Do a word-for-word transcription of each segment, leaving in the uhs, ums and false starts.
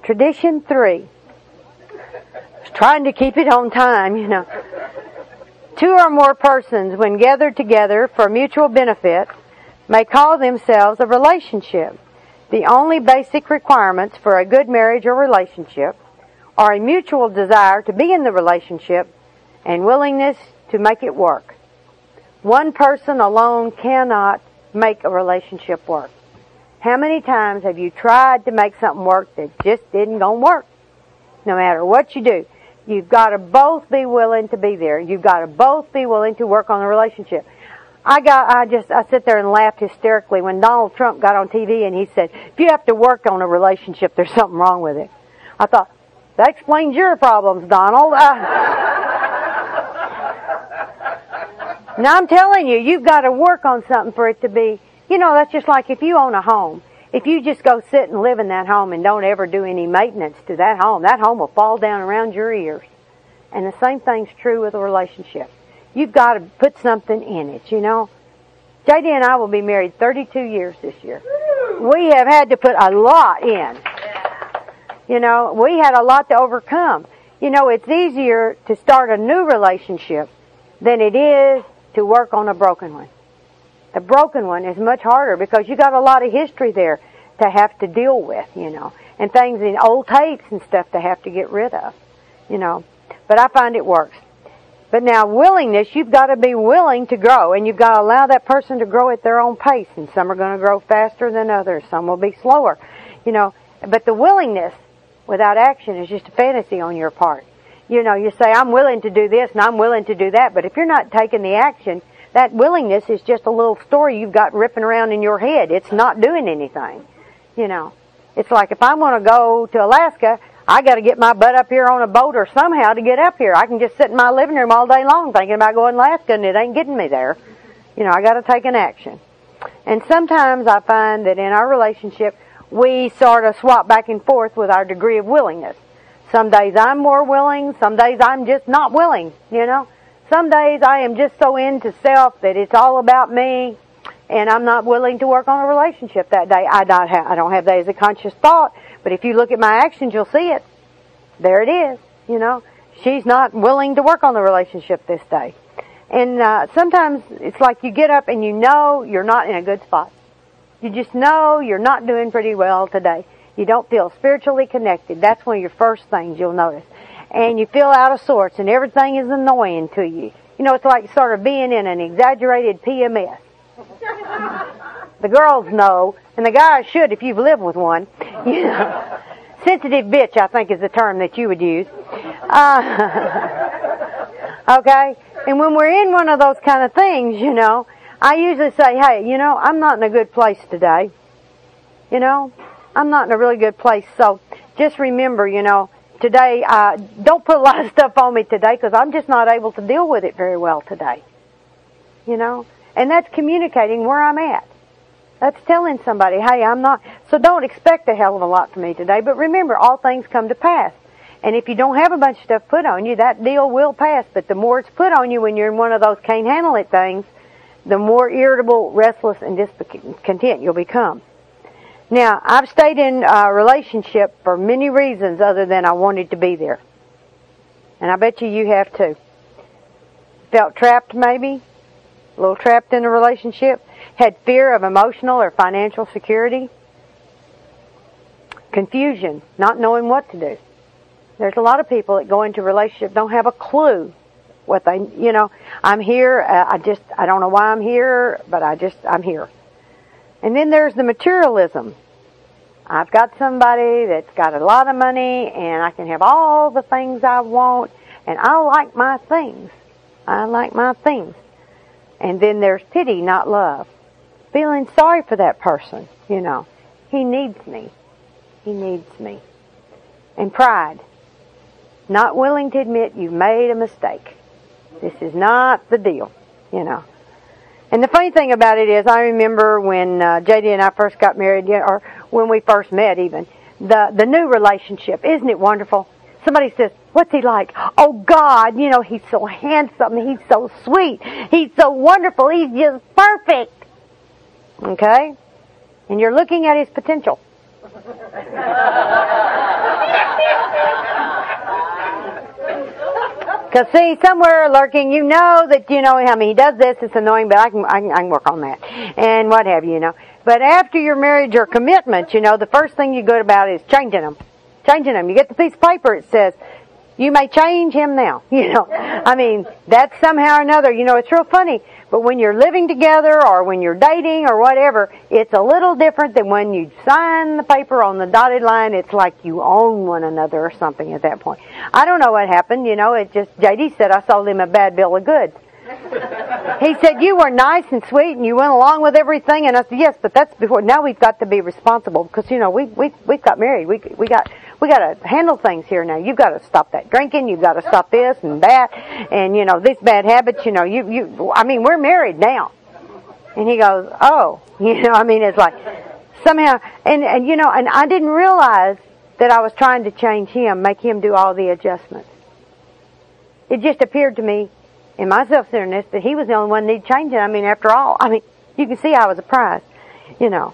Tradition three. Trying to keep it on time, you know. Two or more persons, when gathered together for mutual benefit, may call themselves a relationship. The only basic requirements for a good marriage or relationship are a mutual desire to be in the relationship and willingness to make it work. One person alone cannot make a relationship work. How many times have you tried to make something work that just didn't gonna work? No matter what you do, you've got to both be willing to be there. You've got to both be willing to work on the relationship. I got, I just, I sit there and laughed hysterically when Donald Trump got on T V and he said, if you have to work on a relationship, there's something wrong with it. I thought, that explains your problems, Donald. Uh, now I'm telling you, you've got to work on something for it to be, you know, that's just like if you own a home. If you just go sit and live in that home and don't ever do any maintenance to that home, that home will fall down around your ears. And the same thing's true with a relationship. You've got to put something in it, you know. J D and I will be married thirty-two years this year. We have had to put a lot in. You know, we had a lot to overcome. You know, it's easier to start a new relationship than it is to work on a broken one. The broken one is much harder because you got a lot of history there to have to deal with, you know, and things in old tapes and stuff to have to get rid of, you know. But I find it works. But now willingness, you've got to be willing to grow, and you've got to allow that person to grow at their own pace, and some are going to grow faster than others, some will be slower, you know. But the willingness without action is just a fantasy on your part. You know, you say, I'm willing to do this and I'm willing to do that, but if you're not taking the action, that willingness is just a little story you've got ripping around in your head. It's not doing anything, you know. It's like if I want to go to Alaska, I got to get my butt up here on a boat or somehow to get up here. I can just sit in my living room all day long thinking about going to Alaska, and it ain't getting me there. You know, I got to take an action. And sometimes I find that in our relationship, we sort of swap back and forth with our degree of willingness. Some days I'm more willing, some days I'm just not willing, you know. Some days I am just so into self that it's all about me, and I'm not willing to work on a relationship that day. I don't have, I don't have that as a conscious thought, but if you look at my actions, you'll see it. There it is, you know. She's not willing to work on the relationship this day. And uh, sometimes it's like you get up and you know you're not in a good spot. You just know you're not doing pretty well today. You don't feel spiritually connected. That's one of your first things you'll notice. And you feel out of sorts and everything is annoying to you. You know, it's like sort of being in an exaggerated P M S. The girls know, and the guys should if you've lived with one. You know, sensitive bitch, I think, is the term that you would use. Uh, okay? And when we're in one of those kind of things, you know, I usually say, hey, you know, I'm not in a good place today. You know, I'm not in a really good place. So just remember, you know, today, uh, don't put a lot of stuff on me today because I'm just not able to deal with it very well today. You know? And that's communicating where I'm at. That's telling somebody, hey, I'm not, so don't expect a hell of a lot from me today, but remember, all things come to pass. And if you don't have a bunch of stuff put on you, that deal will pass, but the more it's put on you when you're in one of those can't handle it things, the more irritable, restless, and discontent you'll become. Now, I've stayed in a relationship for many reasons other than I wanted to be there. And I bet you you have too. Felt trapped maybe? A little trapped in a relationship? Had fear of emotional or financial security? Confusion, not knowing what to do. There's a lot of people that go into a relationship don't have a clue what they, you know, I'm here, uh, I just, I don't know why I'm here, but I just, I'm here. And then there's the materialism. I've got somebody that's got a lot of money and I can have all the things I want and I like my things. I like my things. And then there's pity, not love. Feeling sorry for that person, you know. He needs me. He needs me. And pride. Not willing to admit you've made a mistake. This is not the deal, you know. And the funny thing about it is, I remember when uh, J D and I first got married, or when we first met even, the, the new relationship. Isn't it wonderful? Somebody says, what's he like? Oh, God, you know, he's so handsome. He's so sweet. He's so wonderful. He's just perfect. Okay? And you're looking at his potential. Because see, somewhere lurking, you know that, you know, I mean, he does this, it's annoying, but I can, I can, I can work on that. And what have you, you know. But after your marriage or commitment, you know, the first thing you go about is changing them. Changing them. You get the piece of paper, it says, you may change him now, you know. I mean, that's somehow or another, you know, it's real funny. But when you're living together or when you're dating or whatever, it's a little different than when you sign the paper on the dotted line. It's like you own one another or something at that point. I don't know what happened, you know, it just, J D said I sold him a bad bill of goods. He said, you were nice and sweet and you went along with everything. And I said, yes, but that's before. Now we've got to be responsible because, you know, we, we, we've got married. We, we got, we got to handle things here now. You've got to stop that drinking. You've got to stop this and that. And, you know, these bad habits, you know, you, you, I mean, we're married now. And he goes, oh, you know, I mean, it's like somehow, and, and, you know, and I didn't realize that I was trying to change him, make him do all the adjustments. It just appeared to me in my self-centeredness that he was the only one that needed changing. I mean, after all, I mean, you can see I was a prize, you know.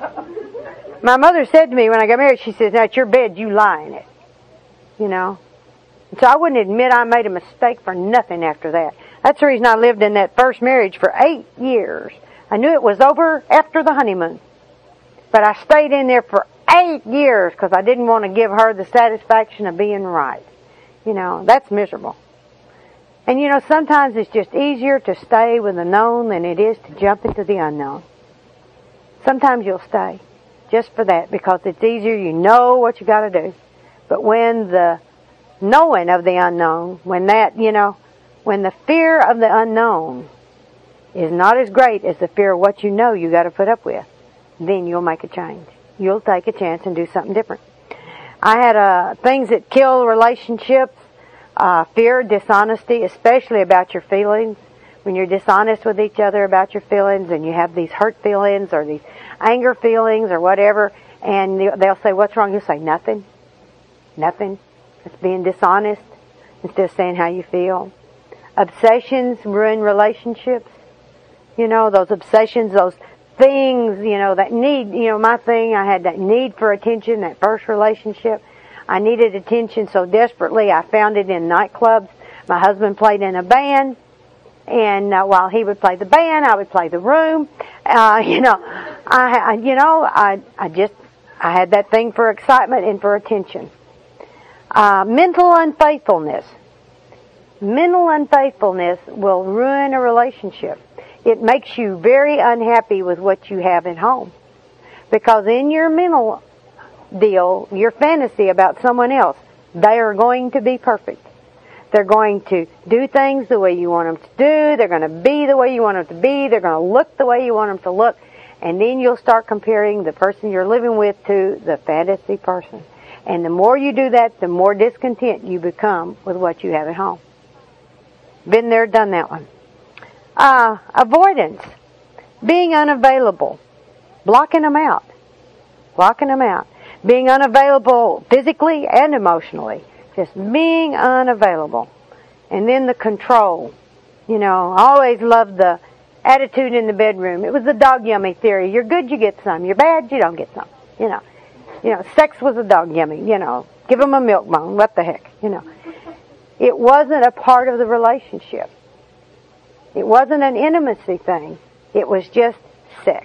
My mother said to me when I got married, she says, now it's your bed, you lie in it, you know. And so I wouldn't admit I made a mistake for nothing after that. That's the reason I lived in that first marriage for eight years. I knew it was over after the honeymoon. But I stayed in there for eight years because I didn't want to give her the satisfaction of being right. You know, that's miserable. And you know, sometimes it's just easier to stay with the known than it is to jump into the unknown. Sometimes you'll stay just for that because it's easier, you know what you got to do. But when the knowing of the unknown, when that, you know, when the fear of the unknown is not as great as the fear of what you know you got to put up with, then you'll make a change. You'll take a chance and do something different. I had uh, things that kill relationships. Uh, fear, dishonesty, especially about your feelings. When you're dishonest with each other about your feelings and you have these hurt feelings or these anger feelings or whatever, and they'll say, what's wrong? You'll say, nothing. Nothing. It's being dishonest instead of saying how you feel. Obsessions ruin relationships. You know, those obsessions, those things, you know, that need, you know, my thing, I had that need for attention, that first relationship. I needed attention so desperately. I found it in nightclubs. My husband played in a band, and uh, while he would play the band, I would play the room. Uh, you know, I, I, you know, I, I just, I had that thing for excitement and for attention. Uh, mental unfaithfulness. Mental unfaithfulness will ruin a relationship. It makes you very unhappy with what you have at home, because in your mental deal, your fantasy about someone else, they are going to be perfect. They're going to do things the way you want them to do. They're going to be the way you want them to be. They're going to look the way you want them to look. And then you'll start comparing the person you're living with to the fantasy person. And the more you do that, the more discontent you become with what you have at home. Been there, done that one. Uh, avoidance. Being unavailable. Blocking them out. Blocking them out. Being unavailable physically and emotionally. Just being unavailable. And then the control. You know, I always loved the attitude in the bedroom. It was the dog yummy theory. You're good, you get some. You're bad, you don't get some. You know, you know, sex was a dog yummy. You know, give them a milk bone. What the heck? You know, it wasn't a part of the relationship. It wasn't an intimacy thing. It was just sex.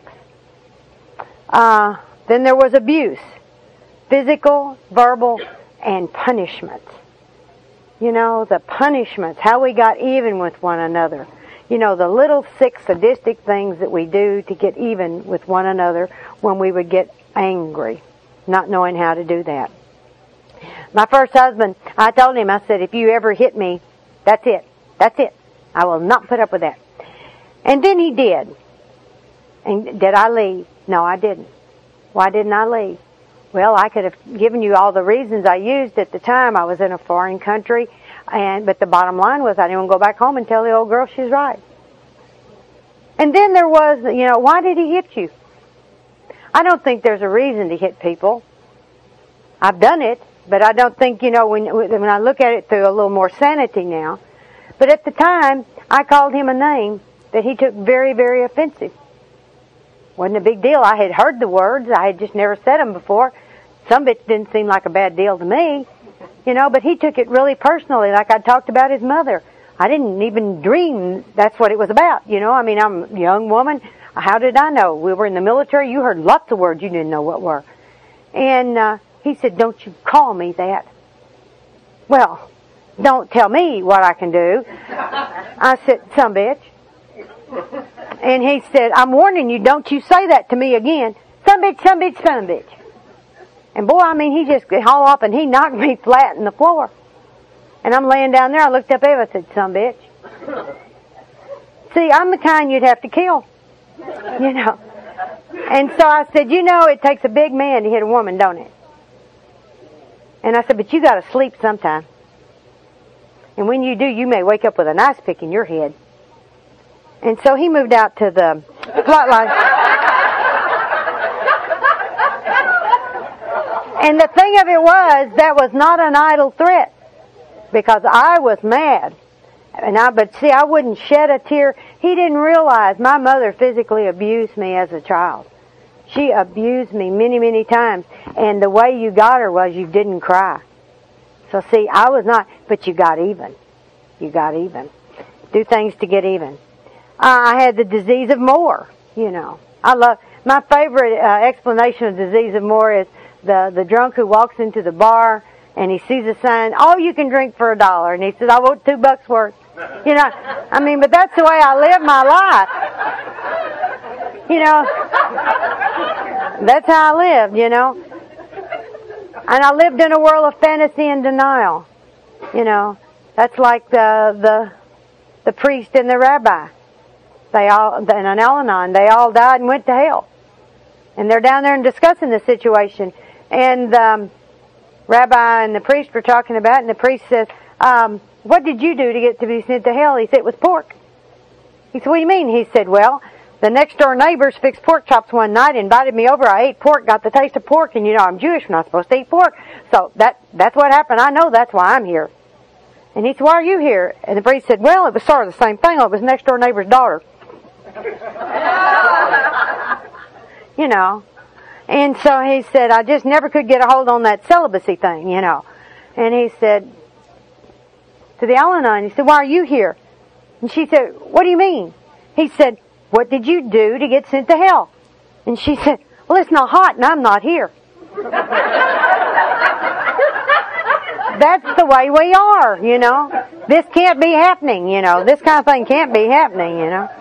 Uh, then there was abuse. Physical, verbal, and punishments. You know, the punishments, how we got even with one another. You know, the little sick, sadistic things that we do to get even with one another when we would get angry, not knowing how to do that. My first husband, I told him, I said, if you ever hit me, that's it. That's it. I will not put up with that. And then he did. And did I leave? No, I didn't. Why didn't I leave? Well, I could have given you all the reasons I used at the time. I was in a foreign country, and but the bottom line was I didn't want to go back home and tell the old girl she's right. And then there was, you know, why did he hit you? I don't think there's a reason to hit people. I've done it, but I don't think, you know, when when I look at it through a little more sanity now. But at the time, I called him a name that he took very, very offensive. Wasn't a big deal. I had heard the words. I had just never said them before. Some of it didn't seem like a bad deal to me. You know, but he took it really personally, like I talked about his mother. I didn't even dream that's what it was about, you know. I mean, I'm a young woman. How did I know? We were in the military. You heard lots of words you didn't know what were. And uh, he said, don't you call me that. Well, don't tell me what I can do. I said, some bitch. And he said, I'm warning you, don't you say that to me again. Some bitch, some bitch, some bitch. And boy, I mean, he just hauled up and he knocked me flat in the floor. And I'm laying down there, I looked up there, I said, some bitch. See, I'm the kind you'd have to kill. You know. And so I said, you know, it takes a big man to hit a woman, don't it? And I said, but you got to sleep sometime. And when you do, you may wake up with an ice pick in your head. And so he moved out to the spotlight. And the thing of it was, that was not an idle threat. Because I was mad. And I, but see, I wouldn't shed a tear. He didn't realize my mother physically abused me as a child. She abused me many, many times. And the way you got her was you didn't cry. So see, I was not, but you got even. You got even. Do things to get even. Uh, I had the disease of Moore, you know. I love, my favorite uh, explanation of disease of Moore is the, the drunk who walks into the bar and he sees a sign, oh, you can drink for a dollar. And he says, I want two bucks worth. You know, I mean, but that's the way I live my life. You know, that's how I lived, you know. And I lived in a world of fantasy and denial. You know, that's like the the the priest and the rabbi. They all, and an Al-Anon, they all died and went to hell. And they're down there and discussing the situation. And um, rabbi and the priest were talking about it, and the priest says, um, what did you do to get to be sent to hell? He said, it was pork. He said, what do you mean? He said, well, the next door neighbors fixed pork chops one night, invited me over. I ate pork, got the taste of pork, and you know I'm Jewish, we're not supposed to eat pork. So that that's what happened. I know that's why I'm here. And he said, why are you here? And the priest said, well, it was sort of the same thing. It was next door neighbor's daughter. You know. And so he said, I just never could get a hold on that celibacy thing, you know. And he said, to the Al-Anon, he said, why are you here? And she said, what do you mean? He said, what did you do to get sent to hell? And she said, well, it's not hot and I'm not here. That's the way we are, you know. This can't be happening, you know. This kind of thing can't be happening, you know.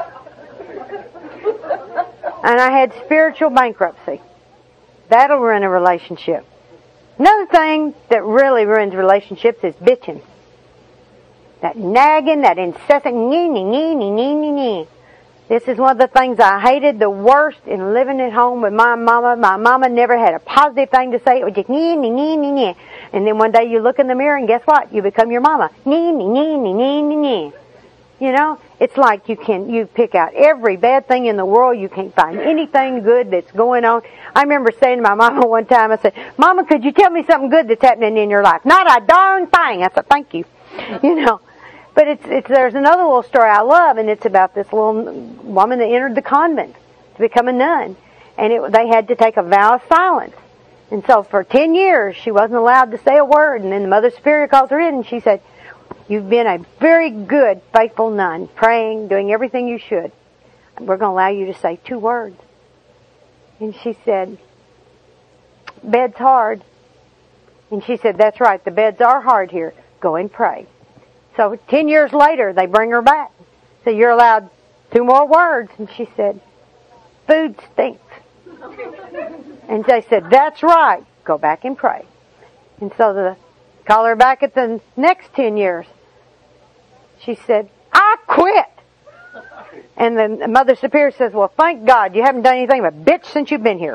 And I had spiritual bankruptcy. That'll ruin a relationship. Another thing that really ruins relationships is bitching. That nagging, that incessant nee, nee, nee, nee, nee, nee, nee. This is one of the things I hated the worst in living at home with my mama. My mama never had a positive thing to say. It was just nee, nee, nee, nee, nee. And then one day you look in the mirror and guess what? You become your mama. Nee, nee, nee, nee, nee, nee, nee. You know, it's like you can, you pick out every bad thing in the world. You can't find anything good that's going on. I remember saying to my mama one time, I said, Mama, could you tell me something good that's happening in your life? Not a darn thing. I said, thank you. You know. But it's, it's, there's another little story I love, and it's about this little woman that entered the convent to become a nun. And it, they had to take a vow of silence. And so for ten years, she wasn't allowed to say a word. And then the Mother Superior called her in, and she said, you've been a very good, faithful nun, praying, doing everything you should. We're going to allow you to say two words. And she said, bed's hard. And she said, that's right, the beds are hard here. Go and pray. So ten years later, they bring her back. So you're allowed two more words. And she said, food stinks. And they said, that's right. Go back and pray. And so the call her back at the next ten years. She said, I quit. And the Mother Superior says, well, thank God you haven't done anything but bitch since you've been here.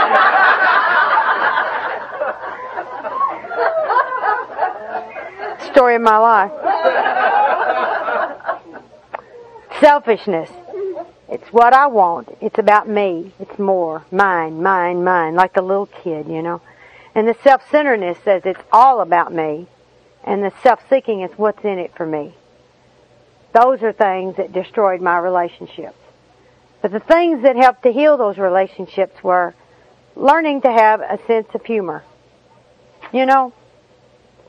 Story of my life. Selfishness. It's what I want. It's about me. It's more. Mine, mine, mine. Like the little kid, you know. And the self-centeredness says it's all about me. And the self-seeking is what's in it for me. Those are things that destroyed my relationships. But the things that helped to heal those relationships were learning to have a sense of humor. You know,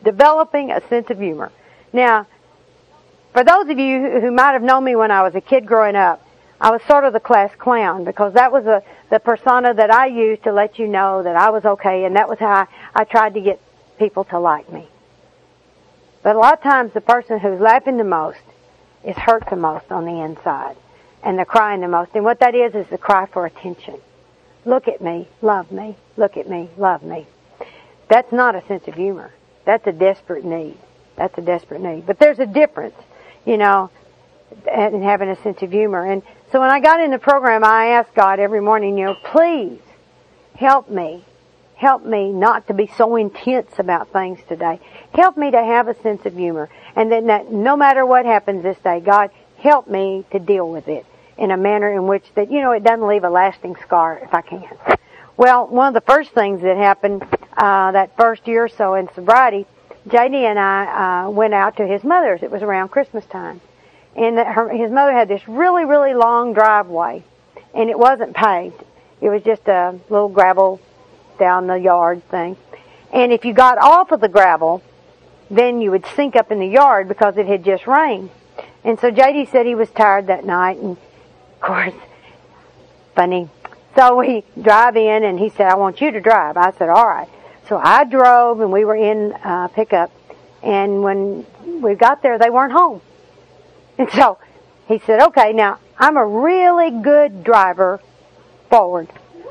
developing a sense of humor. Now, for those of you who might have known me when I was a kid growing up, I was sort of the class clown because that was a, the persona that I used to let you know that I was okay, and that was how I, I tried to get people to like me. But a lot of times the person who's laughing the most is hurt the most on the inside, and they're crying the most. And what that is is the cry for attention. Look at me, love me, look at me, love me. That's not a sense of humor. That's a desperate need. That's a desperate need. But there's a difference, you know, in having a sense of humor. And so when I got in the program, I asked God every morning, you know, please help me. Help me not to be so intense about things today. Help me to have a sense of humor. And then that no matter what happens this day, God, help me to deal with it in a manner in which that, you know, it doesn't leave a lasting scar if I can. Well, one of the first things that happened uh, that first year or so in sobriety, J D and I uh, went out to his mother's. It was around Christmas time. And the, her, his mother had this really, really long driveway. And it wasn't paved. It was just a little gravel down the yard thing. And if you got off of the gravel, then you would sink up in the yard because it had just rained. And so J D said he was tired that night. And, of course, funny. So we drive in, and he said, I want you to drive. I said, all right. So I drove, and we were in uh, pickup. And when we got there, they weren't home. And so he said, okay, now, I'm a really good driver forward.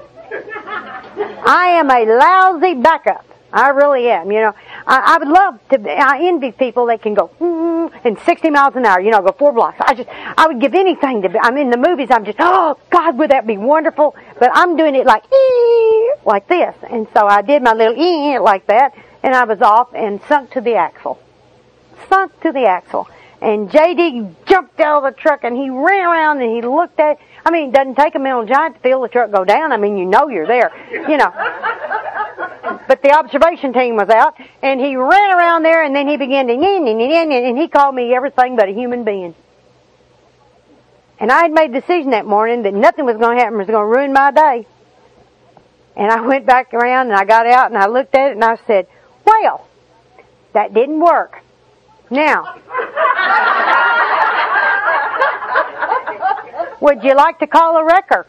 I am a lousy backup. I really am. You know, I, I would love to, I envy people that can go, mm, and sixty miles an hour, you know, go four blocks. I just, I would give anything to be, I'm in the movies, I'm just, oh, God, would that be wonderful? But I'm doing it like, ee, like this. And so I did my little ee like that, and I was off and sunk to the axle. Sunk to the axle. And J D jumped out of the truck, and he ran around, and he looked at, I mean, it doesn't take a mental giant to feel the truck go down. I mean, you know you're there, you know. But the observation team was out, and he ran around there, and then he began to, and he called me everything but a human being. And I had made a decision that morning that nothing was going to happen, was going to ruin my day. And I went back around, and I got out, and I looked at it, and I said, well, that didn't work. Now, would you like to call a wrecker?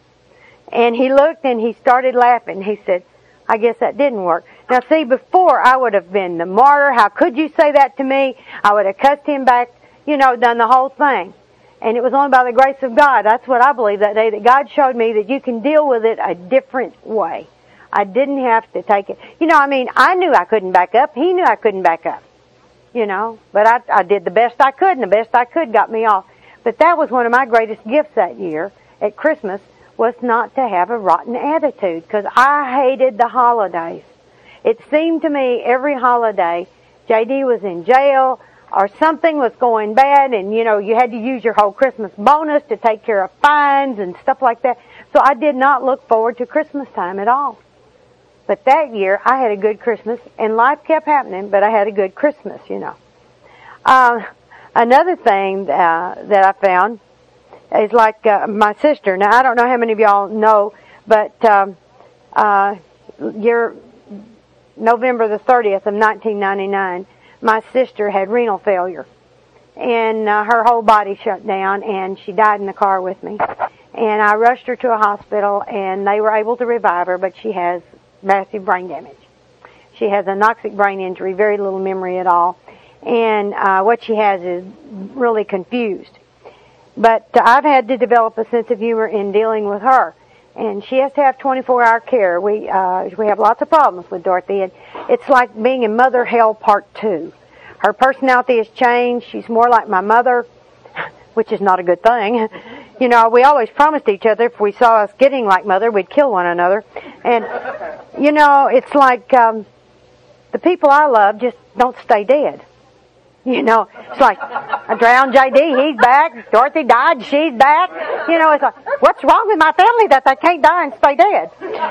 And he looked and he started laughing. He said, I guess that didn't work. Now see, before I would have been the martyr. How could you say that to me? I would have cussed him back, you know, done the whole thing. And it was only by the grace of God. That's what I believe that day, that God showed me that you can deal with it a different way. I didn't have to take it. You know, I mean, I knew I couldn't back up. He knew I couldn't back up. You know, but I, I did the best I could, and the best I could got me off. But that was one of my greatest gifts that year at Christmas, was not to have a rotten attitude, because I hated the holidays. It seemed to me every holiday, J D was in jail, or something was going bad, and, you know, you had to use your whole Christmas bonus to take care of fines and stuff like that. So I did not look forward to Christmas time at all. But that year, I had a good Christmas, and life kept happening, but I had a good Christmas, you know. Uh, another thing uh, that I found is like uh, my sister. Now, I don't know how many of y'all know, but um, uh, year, November the thirtieth of nineteen ninety-nine, my sister had renal failure. And uh, her whole body shut down, and she died in the car with me. And I rushed her to a hospital, and they were able to revive her, but she has massive brain damage. She has a anoxic brain injury, very little memory at all. And uh, what she has is really confused. But uh, I've had to develop a sense of humor in dealing with her. And she has to have twenty-four hour care. We uh, we have lots of problems with Dorothy. And it's like being in Mother Hell Part two. Her personality has changed. She's more like my mother, which is not a good thing. You know, we always promised each other if we saw us getting like Mother, we'd kill one another. And, you know, it's like um, the people I love just don't stay dead. You know, it's like, I drowned J D, he's back. Dorothy died, she's back. You know, it's like, what's wrong with my family that they can't die and stay dead?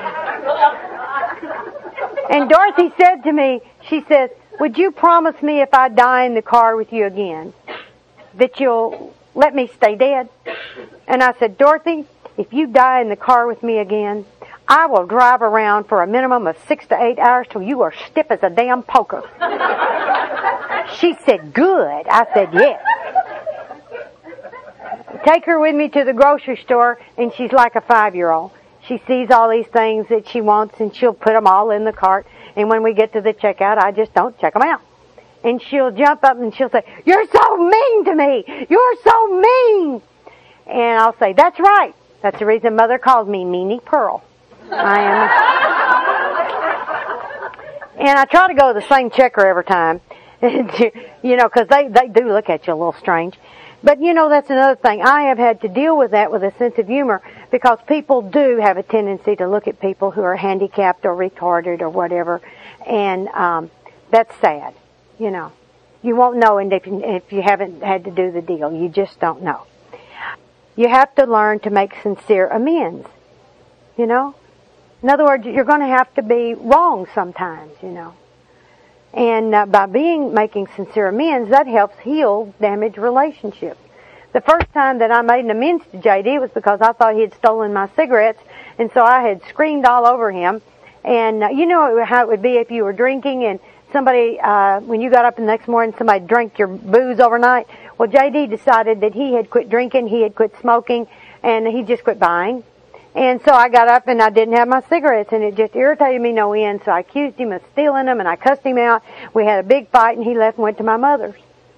And Dorothy said to me, she says, would you promise me if I die in the car with you again, that you'll let me stay dead? And I said, Dorothy, if you die in the car with me again, I will drive around for a minimum of six to eight hours till you are stiff as a damn poker. She said, good. I said, yes. Take her with me to the grocery store, and she's like a five-year-old. She sees all these things that she wants, and she'll put them all in the cart. And when we get to the checkout, I just don't check them out. And she'll jump up and she'll say, you're so mean to me. You're so mean. And I'll say, that's right. That's the reason Mother calls me Meanie Pearl. I am. And I try to go to the same checker every time. You know, because they, they do look at you a little strange. But, you know, that's another thing. I have had to deal with that with a sense of humor because people do have a tendency to look at people who are handicapped or retarded or whatever. And um, that's sad, you know. You won't know if you, if you haven't had to do the deal. You just don't know. You have to learn to make sincere amends, you know. In other words, you're going to have to be wrong sometimes, you know. And uh, by being making sincere amends, that helps heal damaged relationships. The first time that I made an amends to J D was because I thought he had stolen my cigarettes, and so I had screamed all over him. And uh, you know how it would be if you were drinking and somebody, uh, when you got up the next morning, somebody drank your booze overnight. Well, J D decided that he had quit drinking, he had quit smoking, and he just quit buying. And so I got up and I didn't have my cigarettes, and it just irritated me no end. So I accused him of stealing them, and I cussed him out. We had a big fight, and he left and went to my mother's.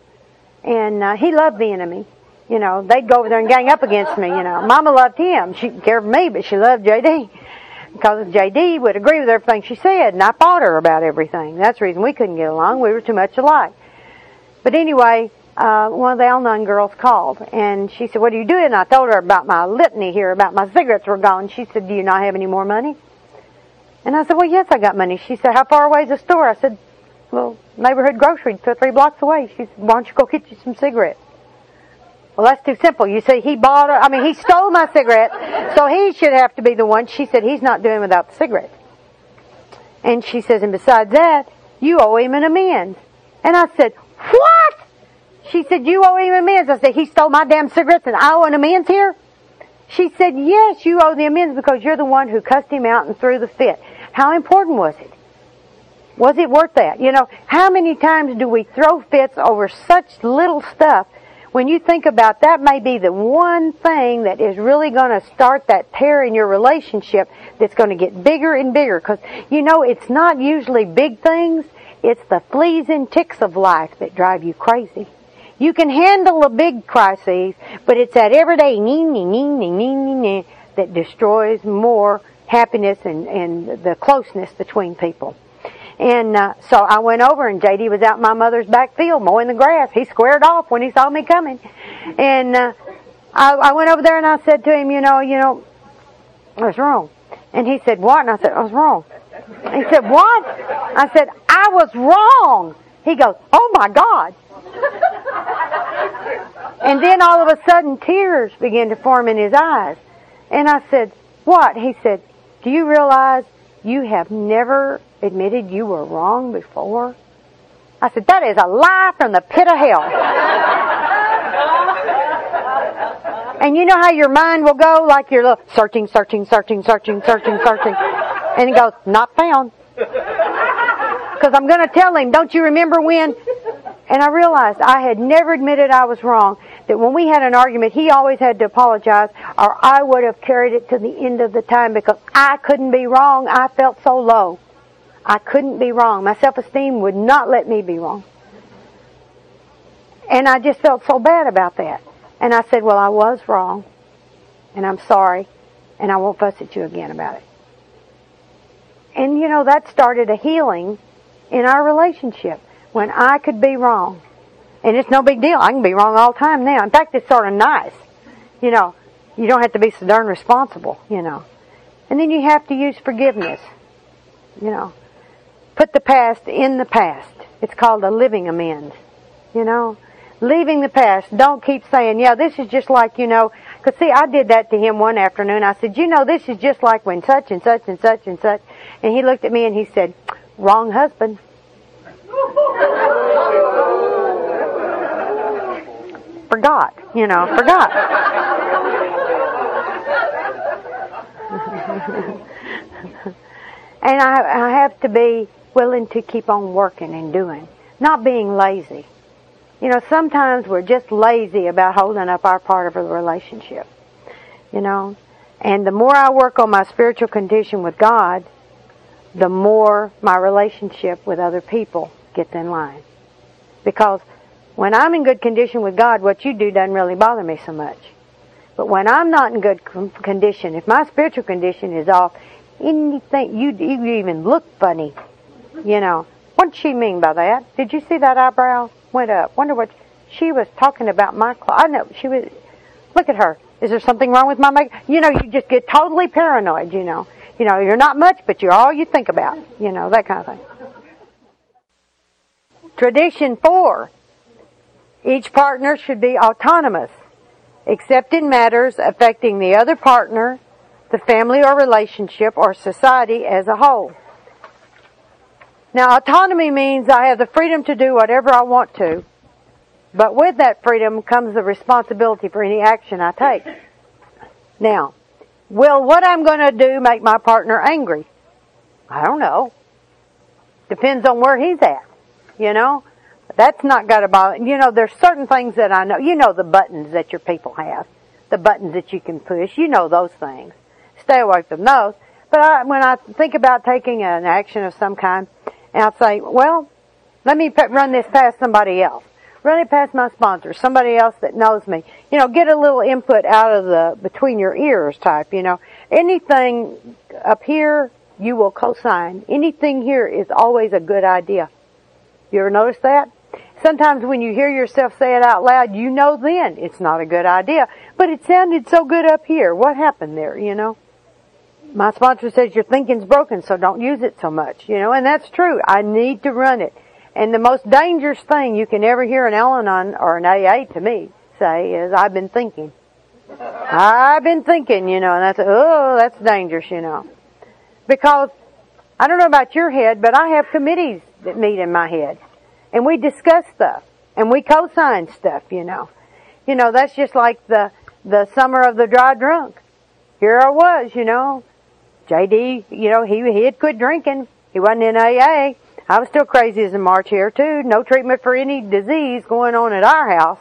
And uh, he loved the enemy. You know, they'd go over there and gang up against me, you know. Mama loved him. She didn't care for me, but she loved J D. Because J D would agree with everything she said, and I fought her about everything. That's the reason we couldn't get along. We were too much alike. But anyway, uh, one of the Al-Anon girls called, and she said, what are you doing? And I told her about my litany here, about my cigarettes were gone. She said, do you not have any more money? And I said, well, yes, I got money. She said, how far away is the store? I said, well, neighborhood grocery, two or three blocks away. She said, why don't you go get you some cigarettes? Well, that's too simple. You see, he bought, I mean, he stole my cigarettes, so he should have to be the one. She said, he's not doing without the cigarettes. And she says, and besides that, you owe him an amends. And I said, what? She said, you owe him amends. I said, he stole my damn cigarettes and I owe an amends here? She said, yes, you owe the amends because you're the one who cussed him out and threw the fit. How important was it? Was it worth that? You know, how many times do we throw fits over such little stuff? When you think about that, may be the one thing that is really going to start that tear in your relationship that's going to get bigger and bigger. Because, you know, it's not usually big things. It's the fleas and ticks of life that drive you crazy. You can handle a big crisis, but it's that everyday nee, nee, nee, nee, nee, nee, nee, that destroys more happiness and, and the closeness between people. And uh, so I went over, and J D was out in my mother's back field mowing the grass. He squared off when he saw me coming. And uh, I, I went over there, and I said to him, you know, you know, I was wrong. And he said, what? And I said, I was wrong. And he said, what? I said, I was wrong. He goes, oh, my God. And then all of a sudden, tears began to form in his eyes. And I said, what? He said, do you realize you have never admitted you were wrong before? I said, that is a lie from the pit of hell. And you know how your mind will go, like you're searching, searching, searching, searching, searching, searching. And he goes, not found. Because I'm going to tell him, don't you remember when? And I realized I had never admitted I was wrong. That when we had an argument, he always had to apologize, or I would have carried it to the end of the time because I couldn't be wrong. I felt so low. I couldn't be wrong. My self-esteem would not let me be wrong. And I just felt so bad about that. And I said, well, I was wrong, and I'm sorry, and I won't fuss at you again about it. And, you know, that started a healing in our relationship when I could be wrong. And it's no big deal. I can be wrong all the time now. In fact, it's sort of nice. You know, you don't have to be so darn responsible, you know. And then you have to use forgiveness, you know. Put the past in the past. It's called a living amends, you know. Leaving the past. Don't keep saying, yeah, this is just like, you know. Because, see, I did that to him one afternoon. I said, you know, this is just like when such and such and such and such. And he looked at me and he said, wrong husband. Forgot, you know, forgot. And I, I have to be willing to keep on working and doing. not being lazy. You know, sometimes we're just lazy about holding up our part of the relationship. You know, and the more I work on my spiritual condition with God, the more my relationship with other people gets in line. Because when I'm in good condition with God, what you do doesn't really bother me so much. But when I'm not in good condition, if my spiritual condition is off, anything, you, you even look funny. You know, what did she mean by that? Did you see that eyebrow went up? Wonder what she was talking about my clothes. I know, she was, look at her. Is there something wrong with my makeup? You know, you just get totally paranoid, you know. You know, you're not much, but you're all you think about. You know, that kind of thing. Tradition four. Each partner should be autonomous, except in matters affecting the other partner, the family or relationship, or society as a whole. Now, autonomy means I have the freedom to do whatever I want to, but with that freedom comes the responsibility for any action I take. Now, will what I'm going to do make my partner angry? I don't know. Depends on where he's at, you know. That's not got to bother. You know, there's certain things that I know. You know the buttons that your people have, the buttons that you can push. You know those things. Stay away from those. But I, when I think about taking an action of some kind, and I'll say, well, let me run this past somebody else. Run it past my sponsor, somebody else that knows me. You know, get a little input out of the between your ears type, you know. Anything up here, you will co-sign. Anything here is always a good idea. You ever notice that? Sometimes when you hear yourself say it out loud, you know then it's not a good idea. But it sounded so good up here. What happened there, you know? My sponsor says your thinking's broken, so don't use it so much, you know. And that's true. I need to run it. And the most dangerous thing you can ever hear an Al-Anon or an A A to me say is, I've been thinking. I've been thinking, you know, and that's, oh, that's dangerous, you know. Because, I don't know about your head, but I have committees that meet in my head. And we discuss stuff. And we co-sign stuff, you know. You know, that's just like the, the summer of the dry drunk. Here I was, you know. J D, you know, he, he had quit drinking. He wasn't in A A. I was still crazy as a March here too. No treatment for any disease going on at our house.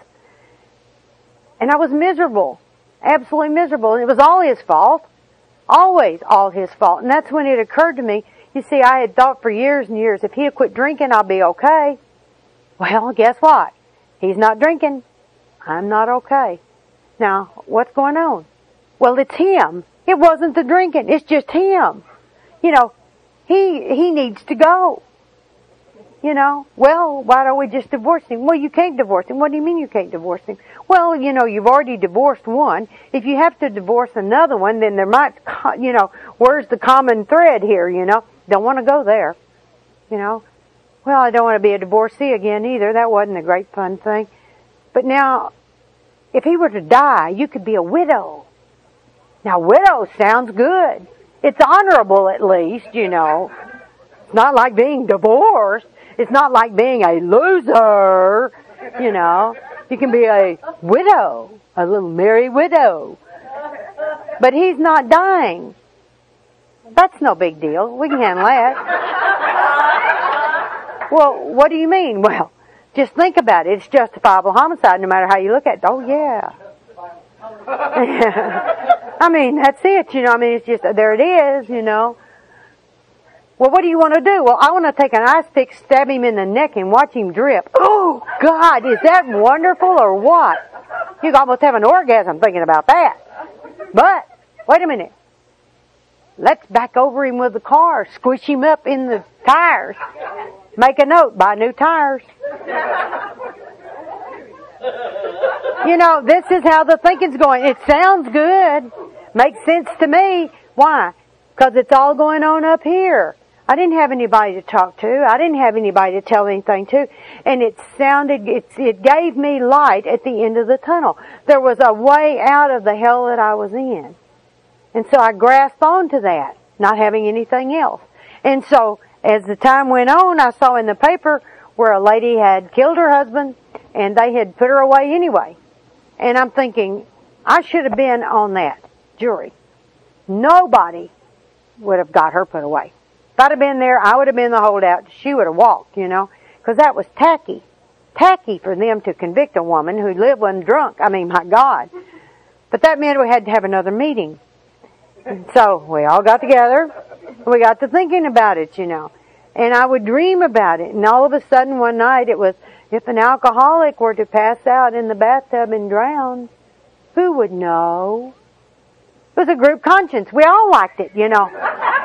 And I was miserable. Absolutely miserable. And it was all his fault. Always all his fault. And that's when it occurred to me, you see, I had thought for years and years, if he had quit drinking, I'll be okay. Well, guess what? He's not drinking. I'm not okay. Now, what's going on? Well, it's him. It wasn't the drinking. It's just him. You know, he, he needs to go. You know, well, why don't we just divorce him? Well, you can't divorce him. What do you mean you can't divorce him? Well, you know, you've already divorced one. If you have to divorce another one, then there might, you know, where's the common thread here, you know? Don't want to go there, you know. Well, I don't want to be a divorcee again either. That wasn't a great fun thing. But now, if he were to die, you could be a widow. Now, widow sounds good. It's honorable at least, you know. It's not like being divorced. It's not like being a loser, you know. You can be a widow, a little merry widow. But he's not dying. That's no big deal. We can handle that. Well, what do you mean? Well, just think about it. It's justifiable homicide no matter how you look at it. Oh, yeah. I mean, that's it, you know. I mean, it's just, there it is, you know. Well, what do you want to do? Well, I want to take an ice pick, stab him in the neck, and watch him drip. Oh, God, is that wonderful or what? You can almost have an orgasm thinking about that. But, wait a minute. Let's back over him with the car, squish him up in the tires. Make a note, buy new tires. You know, this is how the thinking's going. It sounds good. Makes sense to me. Why? Because it's all going on up here. I didn't have anybody to talk to. I didn't have anybody to tell anything to. And it sounded, it, it gave me light at the end of the tunnel. There was a way out of the hell that I was in. And so I grasped onto that, not having anything else. And so, as the time went on, I saw in the paper where a lady had killed her husband, and they had put her away anyway. And I'm thinking, I should have been on that jury. Nobody would have got her put away. If I'd have been there, I would have been the holdout. She would have walked, you know. Because that was tacky. Tacky for them to convict a woman who lived when drunk. I mean, my God. But that meant we had to have another meeting. And so we all got together. We got to thinking about it, you know. And I would dream about it. And all of a sudden one night it was, if an alcoholic were to pass out in the bathtub and drown, who would know? It was a group conscience. We all liked it, you know.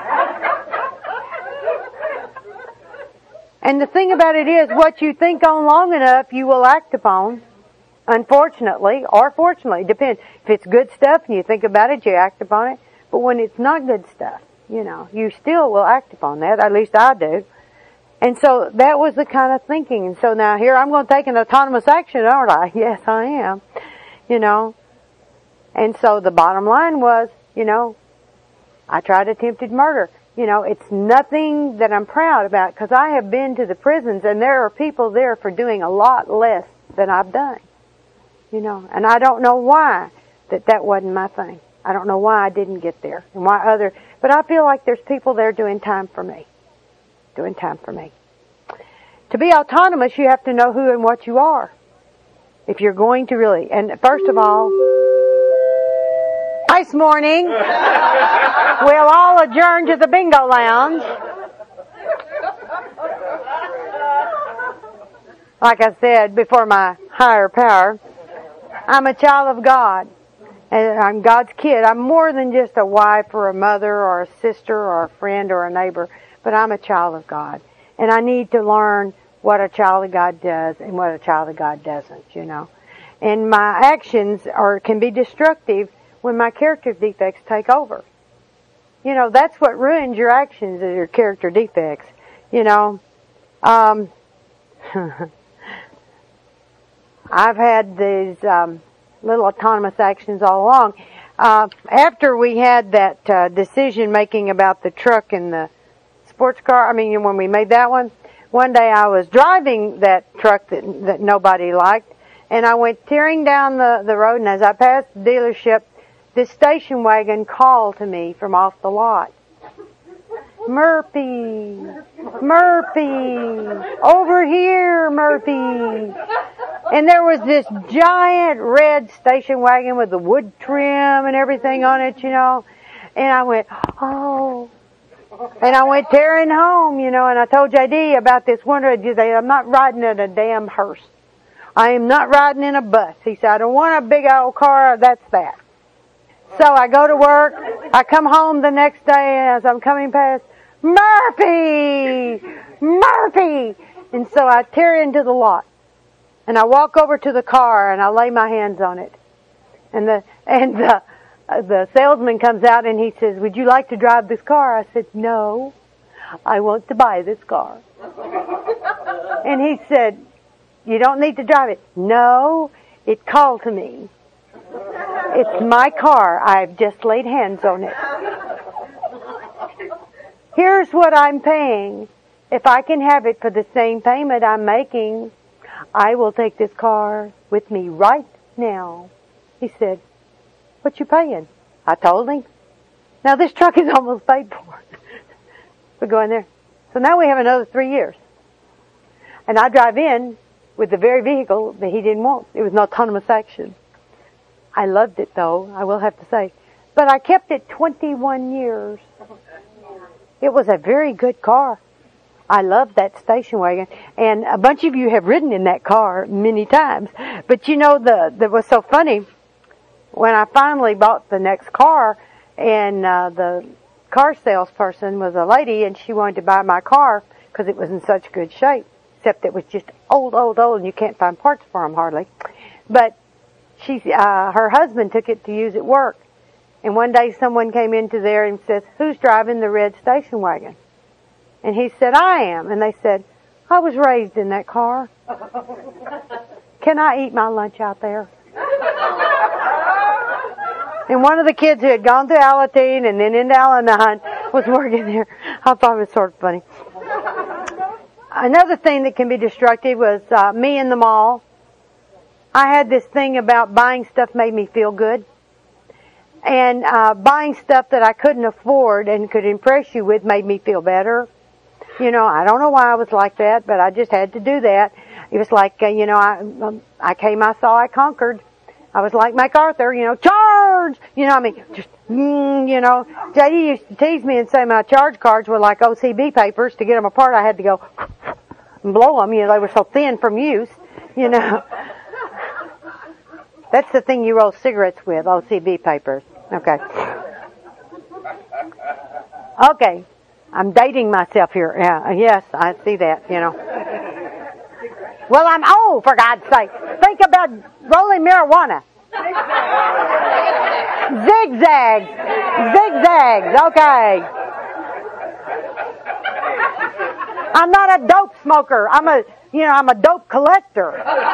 And the thing about it is, what you think on long enough, you will act upon. Unfortunately, or fortunately, depends. If it's good stuff and you think about it, you act upon it. But when it's not good stuff, you know, you still will act upon that. At least I do. And so that was the kind of thinking. And so now here I'm going to take an autonomous action, aren't I? Yes, I am. You know. And so the bottom line was, you know, I tried attempted murder. You know, it's nothing that I'm proud about, because I have been to the prisons and there are people there for doing a lot less than I've done. You know, and I don't know why that that wasn't my thing. I don't know why I didn't get there and why other, but I feel like there's people there doing time for me. Doing time for me. To be autonomous, you have to know who and what you are. If you're going to really, and first of all, nice morning. We'll all adjourn to the bingo lounge. Like I said, before my higher power, I'm a child of God. And I'm God's kid. I'm more than just a wife or a mother or a sister or a friend or a neighbor, but I'm a child of God. And I need to learn what a child of God does and what a child of God doesn't, you know. And my actions are can be destructive when my character defects take over. You know, that's what ruins your actions, is your character defects. You know, um, I've had these um, little autonomous actions all along. Uh, after we had that uh, decision making about the truck and the sports car, I mean, when we made that one, one day I was driving that truck that, that nobody liked, and I went tearing down the, the road, and as I passed the dealership, this station wagon called to me from off the lot. Murphy, Murphy, over here, Murphy. And there was this giant red station wagon with the wood trim and everything on it, you know. And I went, oh. And I went tearing home, you know, and I told J D about this one day. I'm not riding in a damn hearse. I am not riding in a bus. He said, I don't want a big old car, that's that. So I go to work. I come home the next day, and as I'm coming past, Murphy! Murphy! And so I tear into the lot. And I walk over to the car, and I lay my hands on it. And the, and the, uh, the salesman comes out, and he says, would you like to drive this car? I said, no, I want to buy this car. And he said, you don't need to drive it. No, it called to me. It's my car. I've just laid hands on it. Here's what I'm paying. If I can have it for the same payment I'm making, I will take this car with me right now. He said, what you paying? I told him. Now this truck is almost paid for. We're going there. So now we have another three years. And I drive in with the very vehicle that he didn't want. It was an autonomous action. I loved it, though, I will have to say. But I kept it twenty-one years. It was a very good car. I loved that station wagon. And a bunch of you have ridden in that car many times. But you know, the that was so funny. When I finally bought the next car, and uh, the car salesperson was a lady, and she wanted to buy my car because it was in such good shape. Except it was just old, old, old, and you can't find parts for them hardly. But she, uh, her husband took it to use at work. And one day someone came into there and says, who's driving the red station wagon? And he said, I am. And they said, I was raised in that car. Can I eat my lunch out there? And one of the kids who had gone to Alateen and then into Al-Anon was working there. I thought it was sort of funny. Another thing that can be destructive was uh, me in the mall. I had this thing about buying stuff made me feel good. And uh, buying stuff that I couldn't afford and could impress you with made me feel better. You know, I don't know why I was like that, but I just had to do that. It was like, uh, you know, I I came, I saw, I conquered. I was like MacArthur, you know, charge! You know, I mean, just, mm, you know, J D used to tease me and say my charge cards were like O C B papers. To get them apart, I had to go and blow them. You know, they were so thin from use, you know. That's the thing you roll cigarettes with, O C B papers. Okay. Okay. I'm dating myself here. Yeah, yes, I see that, you know. Well, I'm old, for God's sake. Think about rolling marijuana. Zigzags. Zigzags. Okay. I'm not a dope smoker. I'm a, you know, I'm a dope collector.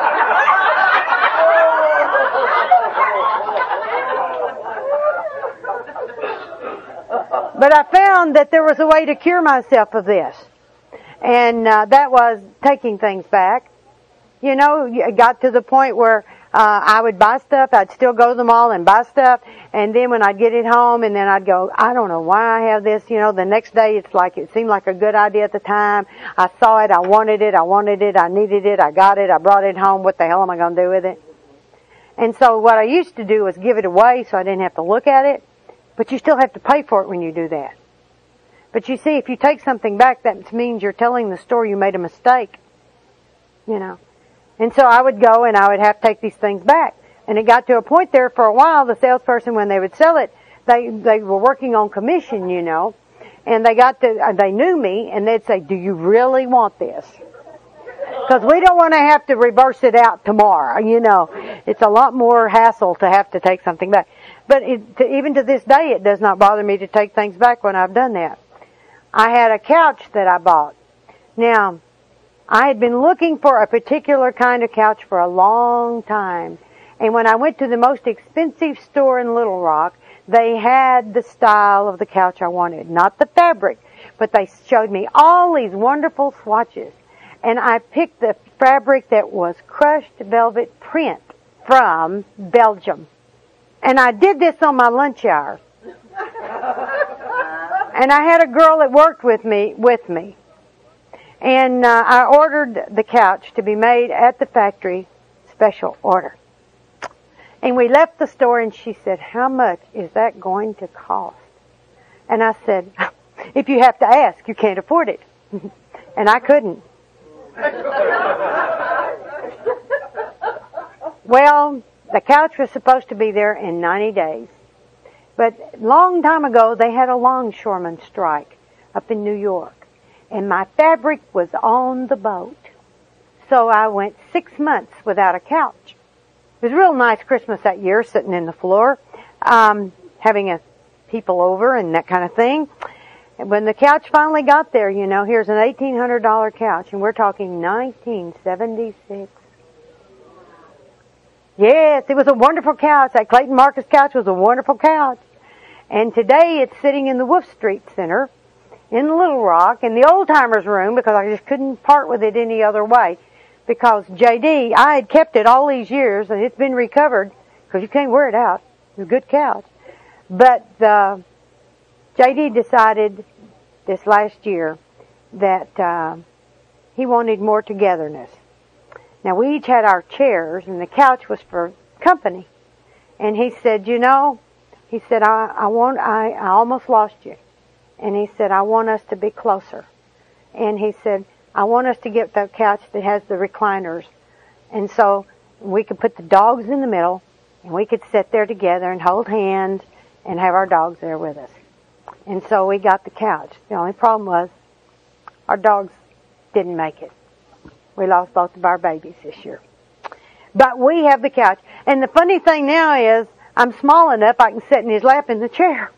But I found that there was a way to cure myself of this. And uh, that was taking things back. You know, it got to the point where uh, I would buy stuff. I'd still go to the mall and buy stuff. And then when I'd get it home and then I'd go, I don't know why I have this. You know, the next day it's like, it seemed like a good idea at the time. I saw it. I wanted it. I wanted it. I needed it. I got it. I brought it home. What the hell am I going to do with it? And so what I used to do was give it away so I didn't have to look at it. But you still have to pay for it when you do that. But you see, if you take something back, that means you're telling the store you made a mistake. You know. And so I would go and I would have to take these things back. And it got to a point there for a while, the salesperson, when they would sell it, they, they were working on commission, you know. And they got to, they knew me and they'd say, do you really want this? Because we don't want to have to reverse it out tomorrow, you know. It's a lot more hassle to have to take something back. But it, to, even to this day, it does not bother me to take things back when I've done that. I had a couch that I bought. Now, I had been looking for a particular kind of couch for a long time. And when I went to the most expensive store in Little Rock, they had the style of the couch I wanted. Not the fabric, but they showed me all these wonderful swatches. And I picked the fabric that was crushed velvet print from Belgium. And I did this on my lunch hour. And I had a girl that worked with me, with me. And uh, I ordered the couch to be made at the factory, special order. And we left the store and she said, how much is that going to cost? And I said, if you have to ask, you can't afford it. And I couldn't. Well, the couch was supposed to be there in ninety days. But long time ago, they had a longshoreman strike up in New York. And my fabric was on the boat. So I went six months without a couch. It was a real nice Christmas that year, sitting in the floor, um, having a people over and that kind of thing. And when the couch finally got there, you know, here's an eighteen hundred dollars couch, and we're talking nineteen seventy-six. Yes, it was a wonderful couch. That Clayton Marcus couch was a wonderful couch. And today it's sitting in the Wolf Street Center in Little Rock in the old-timers room because I just couldn't part with it any other way. Because J D, I had kept it all these years and it's been recovered because you can't wear it out. It's a good couch. But uh, J D decided this last year that uh, he wanted more togetherness. Now, we each had our chairs, and the couch was for company. And he said, you know, he said, I, I want, I, I almost lost you. And he said, I want us to be closer. And he said, I want us to get the couch that has the recliners. And so we could put the dogs in the middle, and we could sit there together and hold hands and have our dogs there with us. And so we got the couch. The only problem was our dogs didn't make it. We lost both of our babies this year. But we have the couch. And the funny thing now is I'm small enough I can sit in his lap in the chair.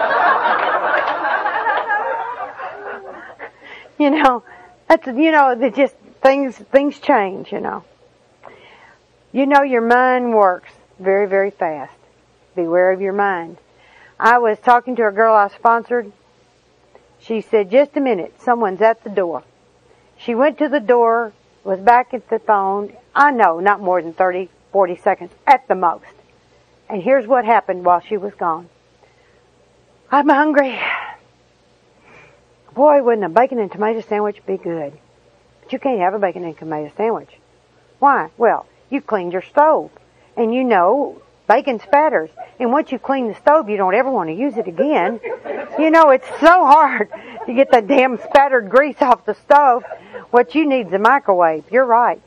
You know, that's, you know, the just things, things change, you know. You know, your mind works very, very fast. Beware of your mind. I was talking to a girl I sponsored. She said, just a minute, someone's at the door. She went to the door, was back at the phone. I know, not more than thirty, forty seconds at the most. And here's what happened while she was gone. I'm hungry. boy, wouldn't a bacon and tomato sandwich be good? But you can't have a bacon and tomato sandwich. Why? Well, you've cleaned your stove. And you know, bacon spatters. And once you clean the stove, you don't ever want to use it again. You know, it's so hard to get that damn spattered grease off the stove. What you need is a microwave. You're right.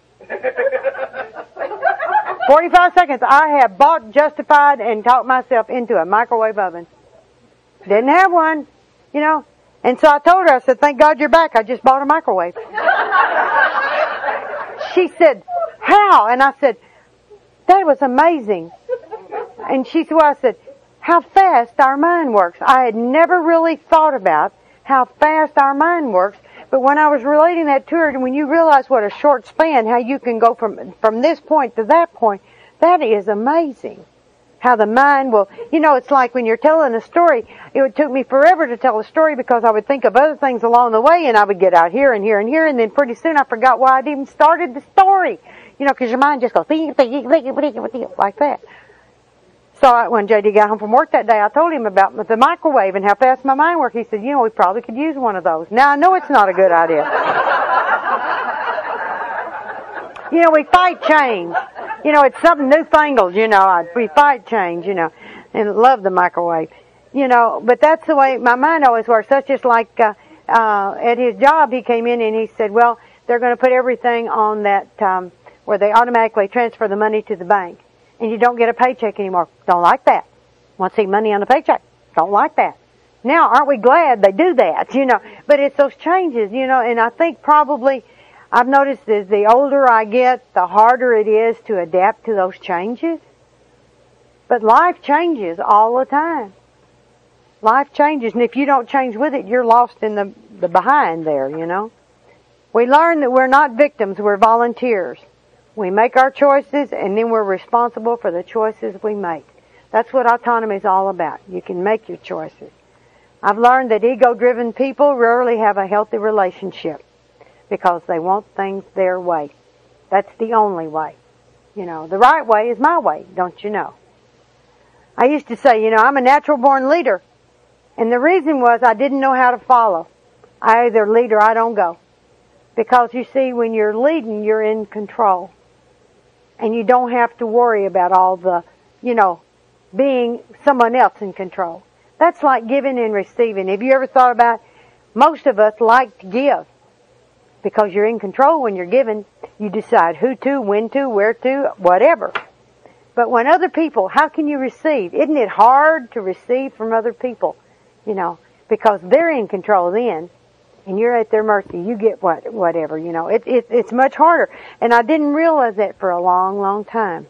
forty-five seconds. I have bought, justified, and talked myself into a microwave oven. Didn't have one, you know. And so I told her, I said, thank God you're back. I just bought a microwave. She said, how? And I said, that was amazing. And she said, well, I said, how fast our mind works. I had never really thought about how fast our mind works. But when I was relating that to her, and when you realize what a short span, how you can go from, from this point to that point, that is amazing. How the mind will, you know, it's like when you're telling a story, it would took me forever to tell a story because I would think of other things along the way and I would get out here and here and here and then pretty soon I forgot why I'd even started the story. You know, because your mind just goes, like that. So I, when J D got home from work that day, I told him about the microwave and how fast my mind worked. He said, you know, we probably could use one of those. Now, I know it's not a good idea. You know, we fight change. You know, it's something newfangled, you know. I, we fight change, you know, and love the microwave. You know, but that's the way my mind always works. That's just like uh, uh, at his job, he came in and he said, well, they're going to put everything on that um, where they automatically transfer the money to the bank. And you don't get a paycheck anymore. Don't like that. Want to see money on a paycheck. Don't like that. Now, aren't we glad they do that, you know? But it's those changes, you know, and I think probably I've noticed as the older I get, the harder it is to adapt to those changes. But life changes all the time. Life changes, and if you don't change with it, you're lost in the, the behind there, you know? We learn that we're not victims, we're volunteers. We make our choices, and then we're responsible for the choices we make. That's what autonomy is all about. You can make your choices. I've learned that ego-driven people rarely have a healthy relationship because they want things their way. That's the only way. You know, the right way is my way, don't you know? I used to say, you know, I'm a natural-born leader. And the reason was I didn't know how to follow. I either lead or I don't go. Because, you see, when you're leading, you're in control. And you don't have to worry about all the, you know, being someone else in control. That's like giving and receiving. Have you ever thought about, most of us like to give. Because you're in control when you're giving. You decide who to, when to, where to, whatever. But when other people, how can you receive? Isn't it hard to receive from other people? You know, because they're in control then. And you're at their mercy. You get what, whatever, you know. It, it, it's much harder. And I didn't realize that for a long, long time.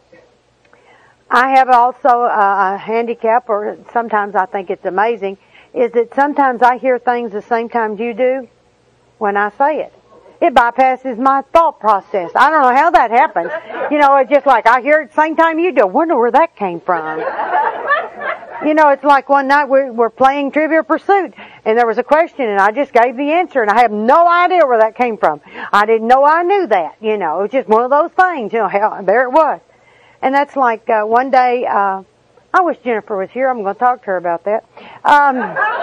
I have also a, a handicap, or sometimes I think it's amazing, is that sometimes I hear things the same time you do when I say it. It bypasses my thought process. I don't know how that happens. You know, it's just like I hear it the same time you do. I wonder where that came from. You know, it's like one night we were playing Trivia Pursuit, and there was a question, and I just gave the answer, and I have no idea where that came from. I didn't know I knew that, you know. It was just one of those things, you know, hell, there it was. And that's like uh, one day, uh, I wish Jennifer was here. I'm going to talk to her about that. Um,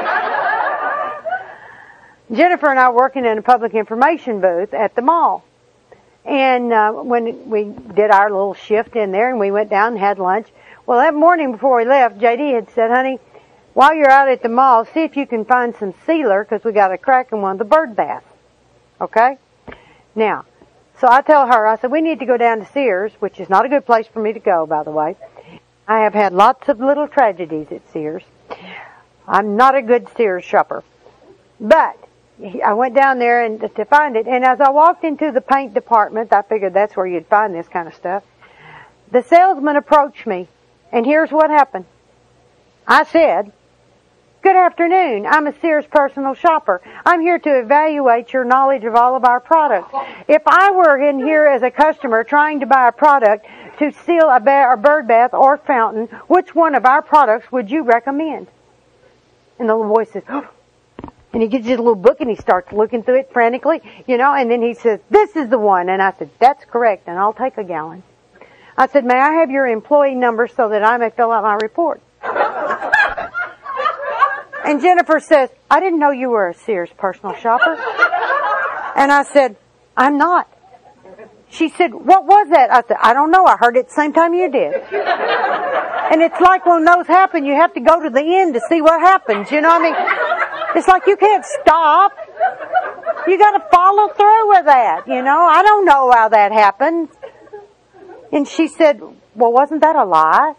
Jennifer and I were working in a public information booth at the mall. And uh, when we did our little shift in there, and we went down and had lunch, well, that morning before we left, J D had said, honey, while you're out at the mall, see if you can find some sealer, because we got a crack in one of the bird baths. Okay? Now, so I tell her, I said, we need to go down to Sears, which is not a good place for me to go, by the way. I have had lots of little tragedies at Sears. I'm not a good Sears shopper. But I went down there and to find it, and as I walked into the paint department, I figured that's where you'd find this kind of stuff. The salesman approached me, and here's what happened. I said, good afternoon. I'm a Sears personal shopper. I'm here to evaluate your knowledge of all of our products. If I were in here as a customer trying to buy a product to seal a, ba- a bird bath or fountain, which one of our products would you recommend? And the little boy says, oh. And he gets his little book and he starts looking through it frantically, you know, and then he says, this is the one. And I said, that's correct, and I'll take a gallon. I said, may I have your employee number so that I may fill out my report? And Jennifer says, I didn't know you were a Sears personal shopper. And I said, I'm not. She said, what was that? I said, I don't know. I heard it the same time you did. And it's like when those happen, you have to go to the end to see what happens. You know what I mean? It's like you can't stop. You got to follow through with that. You know, I don't know how that happens. And she said, well, wasn't that a lie?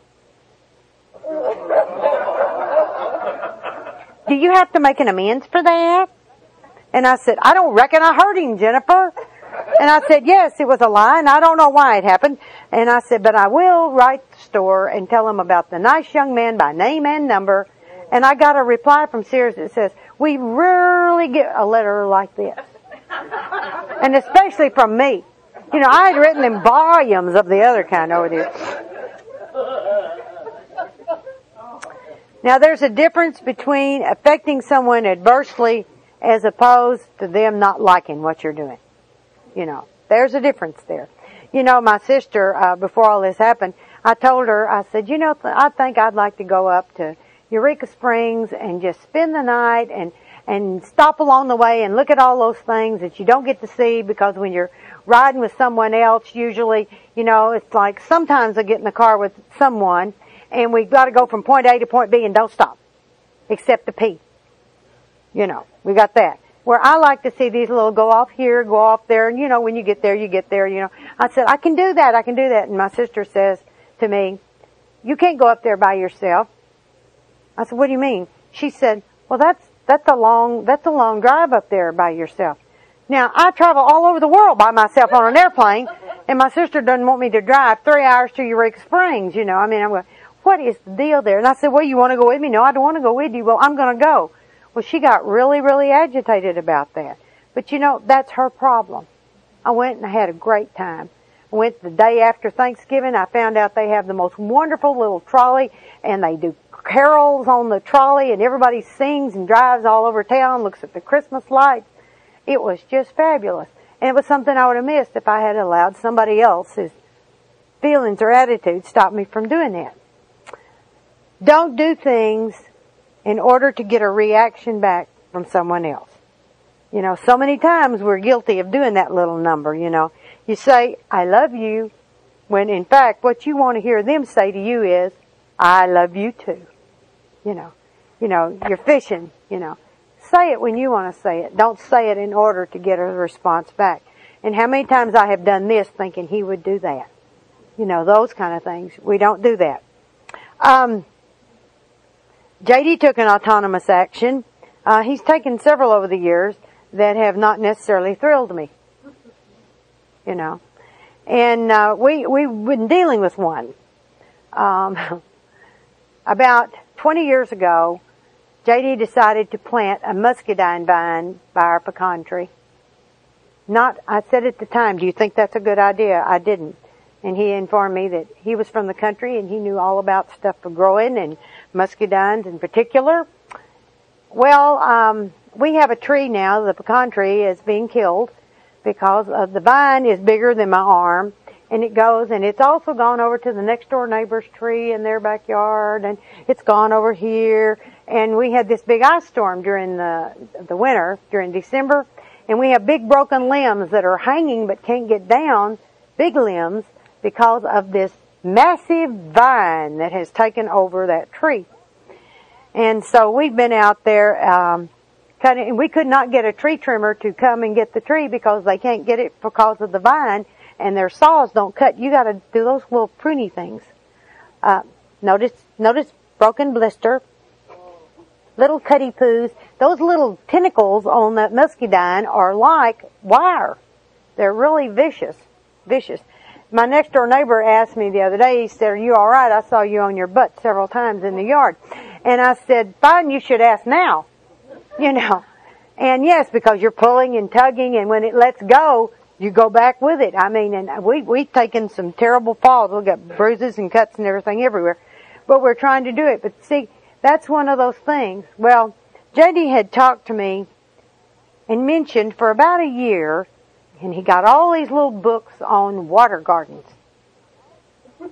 Do you have to make an amends for that? And I said, I don't reckon I heard him, Jennifer. And I said, yes, it was a lie, and I don't know why it happened. And I said, but I will write the store and tell them about the nice young man by name and number. And I got a reply from Sears that says, we rarely get a letter like this. And especially from me. You know, I had written in volumes of the other kind over there. Now, there's a difference between affecting someone adversely as opposed to them not liking what you're doing. You know, there's a difference there. You know, my sister, uh, before all this happened, I told her, I said, you know, th- I think I'd like to go up to Eureka Springs and just spend the night and, and stop along the way and look at all those things that you don't get to see, because when you're riding with someone else, usually, you know, it's like sometimes I get in the car with someone and we've got to go from point A to point B and don't stop, except to pee. You know, we got that. Where I like to see these little go off here, go off there, and you know, when you get there, you get there, you know. I said, I can do that, I can do that. And my sister says to me, you can't go up there by yourself. I said, what do you mean? She said, well, that's, that's a long, that's a long drive up there by yourself. Now, I travel all over the world by myself on an airplane, and my sister doesn't want me to drive three hours to Eureka Springs, you know. I mean, I'm going, what is the deal there? And I said, well, you want to go with me? No, I don't want to go with you. Well, I'm going to go. Well, she got really, really agitated about that. But you know, that's her problem. I went and I had a great time. I went the day after Thanksgiving. I found out they have the most wonderful little trolley, and they do carols on the trolley, and everybody sings and drives all over town, looks at the Christmas lights. It was just fabulous. And it was something I would have missed if I had allowed somebody else's feelings or attitudes stop me from doing that. Don't do things in order to get a reaction back from someone else. You know, so many times we're guilty of doing that little number, you know. You say, I love you, when in fact what you want to hear them say to you is, I love you too. You know, you know, you're fishing, you know. Say it when you want to say it. Don't say it in order to get a response back. And how many times I have done this thinking he would do that. You know, those kind of things. We don't do that. Um... J D took an autonomous action. Uh, he's taken several over the years that have not necessarily thrilled me. You know. And uh, we, we've been dealing with one. Um, about twenty years ago, J D decided to plant a muscadine vine by our pecan tree. Not, I said at the time, do you think that's a good idea? I didn't. And he informed me that he was from the country and he knew all about stuff for growing and muscadines in particular. Well, um, we have a tree now. The pecan tree is being killed because of the vine is bigger than my arm, and it goes, and it's also gone over to the next door neighbor's tree in their backyard, and it's gone over here. And we had this big ice storm during the the winter, during December, and we have big broken limbs that are hanging but can't get down, big limbs, because of this massive vine that has taken over that tree. And so we've been out there um, cutting, and we could not get a tree trimmer to come and get the tree because they can't get it because of the vine, and their saws don't cut. You got to do those little pruny things. Uh, notice, notice broken blister, little cutty poos. Those little tentacles on that muscadine are like wire. They're really vicious, vicious. My next door neighbor asked me the other day, he said, are you all right? I saw you on your butt several times in the yard. And I said, fine, you should ask now. You know. And yes, because you're pulling and tugging, and when it lets go, you go back with it. I mean, and we, we've taken some terrible falls. We've got bruises and cuts and everything everywhere. But we're trying to do it. But see, that's one of those things. Well, J D had talked to me and mentioned for about a year, and he got all these little books on water gardens.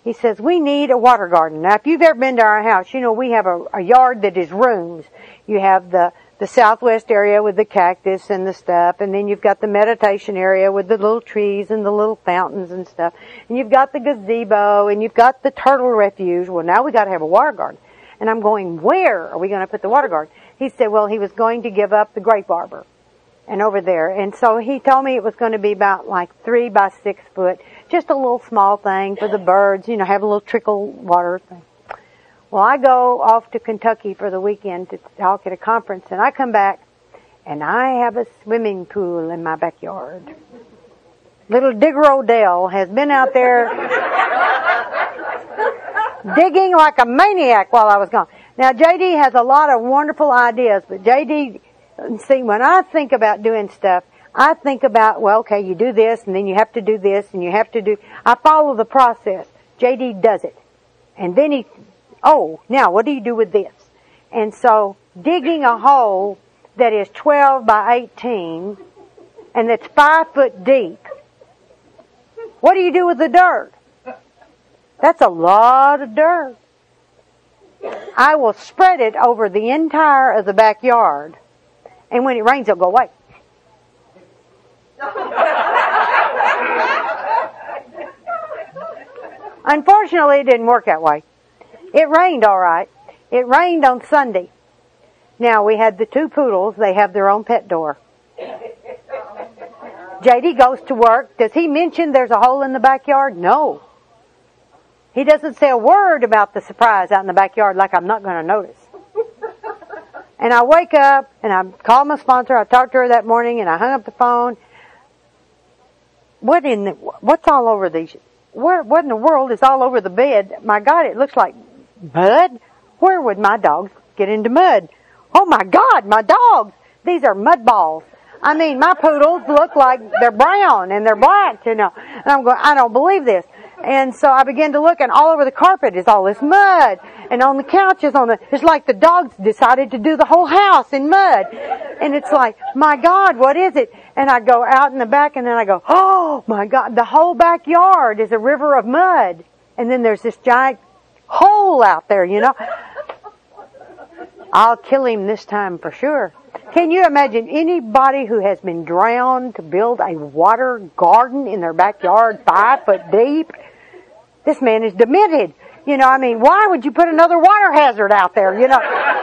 He says, we need a water garden. Now, if you've ever been to our house, you know we have a, a yard that is rooms. You have the, the southwest area with the cactus and the stuff, and then you've got the meditation area with the little trees and the little fountains and stuff. And you've got the gazebo, and you've got the turtle refuge. Well, now we got to have a water garden. And I'm going, where are we going to put the water garden? He said, well, he was going to give up the grape arbor and over there. And so he told me it was going to be about like three by six foot. Just a little small thing for the birds, you know, have a little trickle water thing. Well, I go off to Kentucky for the weekend to talk at a conference, and I come back, and I have a swimming pool in my backyard. Little Digger Odell has been out there digging like a maniac while I was gone. Now, J D has a lot of wonderful ideas, but J D, see, when I think about doing stuff, I think about, well, okay, you do this, and then you have to do this, and you have to do... I follow the process. J D does it. And then he, oh, now what do you do with this? And so, digging a hole that is twelve by eighteen, and that's five foot deep, what do you do with the dirt? That's a lot of dirt. I will spread it over the entire of the backyard, and when it rains, it'll go away. Unfortunately, it didn't work that way. It rained all right. It rained on Sunday. Now, we had the two poodles. They have their own pet door. J D goes to work. Does he mention there's a hole in the backyard? No. He doesn't say a word about the surprise out in the backyard like I'm not going to notice. And I wake up, and I call my sponsor. I talked to her that morning, and I hung up the phone. What in the, what's all over these? Where, what in the world is all over the bed? My God, it looks like mud. Where would my dogs get into mud? Oh my God, my dogs! These are mud balls. I mean, my poodles look like they're brown and they're black, you know. And I'm going, I don't believe this. And so I began to look, and all over the carpet is all this mud. And on the couches, on the, it's like the dogs decided to do the whole house in mud. And it's like, my God, what is it? And I go out in the back, and then I go, oh my God, the whole backyard is a river of mud. And then there's this giant hole out there, you know. I'll kill him this time for sure. Can you imagine anybody who has been drowned to build a water garden in their backyard five foot deep? This man is demented. You know, I mean, why would you put another water hazard out there, you know?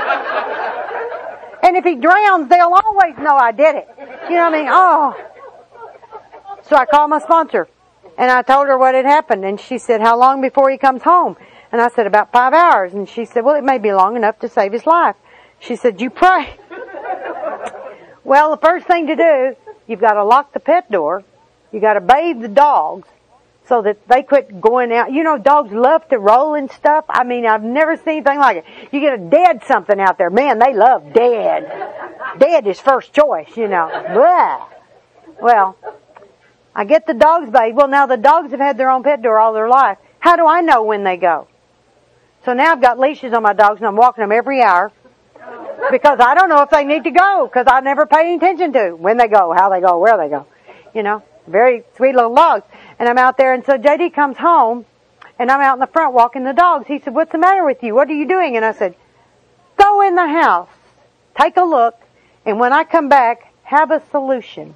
And if he drowns, they'll always know I did it. You know what I mean? Oh. So I called my sponsor, and I told her what had happened, and she said, how long before he comes home? And I said, about five hours. And she said, well, it may be long enough to save his life. She said, you pray. Well, the first thing to do, you've got to lock the pet door. You've got to bathe the dogs so that they quit going out. You know, dogs love to roll and stuff. I mean, I've never seen anything like it. You get a dead something out there. Man, they love dead. Dead is first choice, you know. Blah. Well, I get the dogs bathed. Well, now the dogs have had their own pet door all their life. How do I know when they go? So now I've got leashes on my dogs, and I'm walking them every hour. Because I don't know if they need to go, because I never pay any attention to when they go, how they go, where they go. You know, very sweet little dogs. And I'm out there, and so J D comes home, and I'm out in the front walking the dogs. He said, what's the matter with you? What are you doing? And I said, go in the house, take a look, and when I come back, have a solution.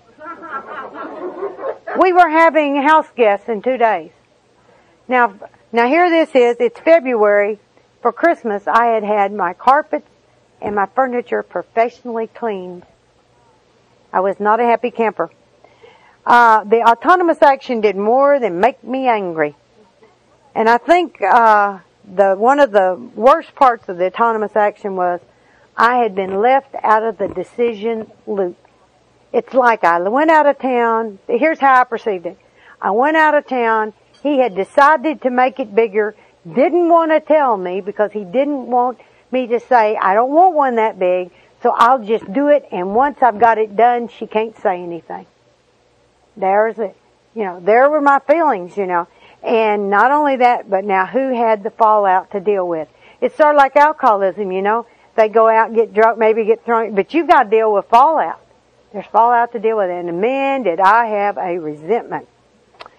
We were having house guests in two days. Now, now here this is, it's February. For Christmas, I had had my carpets and my furniture professionally cleaned. I was not a happy camper. Uh, the autonomous action did more than make me angry. And I think uh, the one of the worst parts of the autonomous action was I had been left out of the decision loop. It's like I went out of town. Here's how I perceived it. I went out of town. He had decided to make it bigger, didn't want to tell me because he didn't want me to say, I don't want one that big, so I'll just do it, and once I've got it done, she can't say anything. There's it. You know, there were my feelings, you know. And not only that, but now who had the fallout to deal with? It's sort of like alcoholism, you know. They go out and get drunk, maybe get thrown, but you've got to deal with fallout. There's fallout to deal with. And man, did I have a resentment.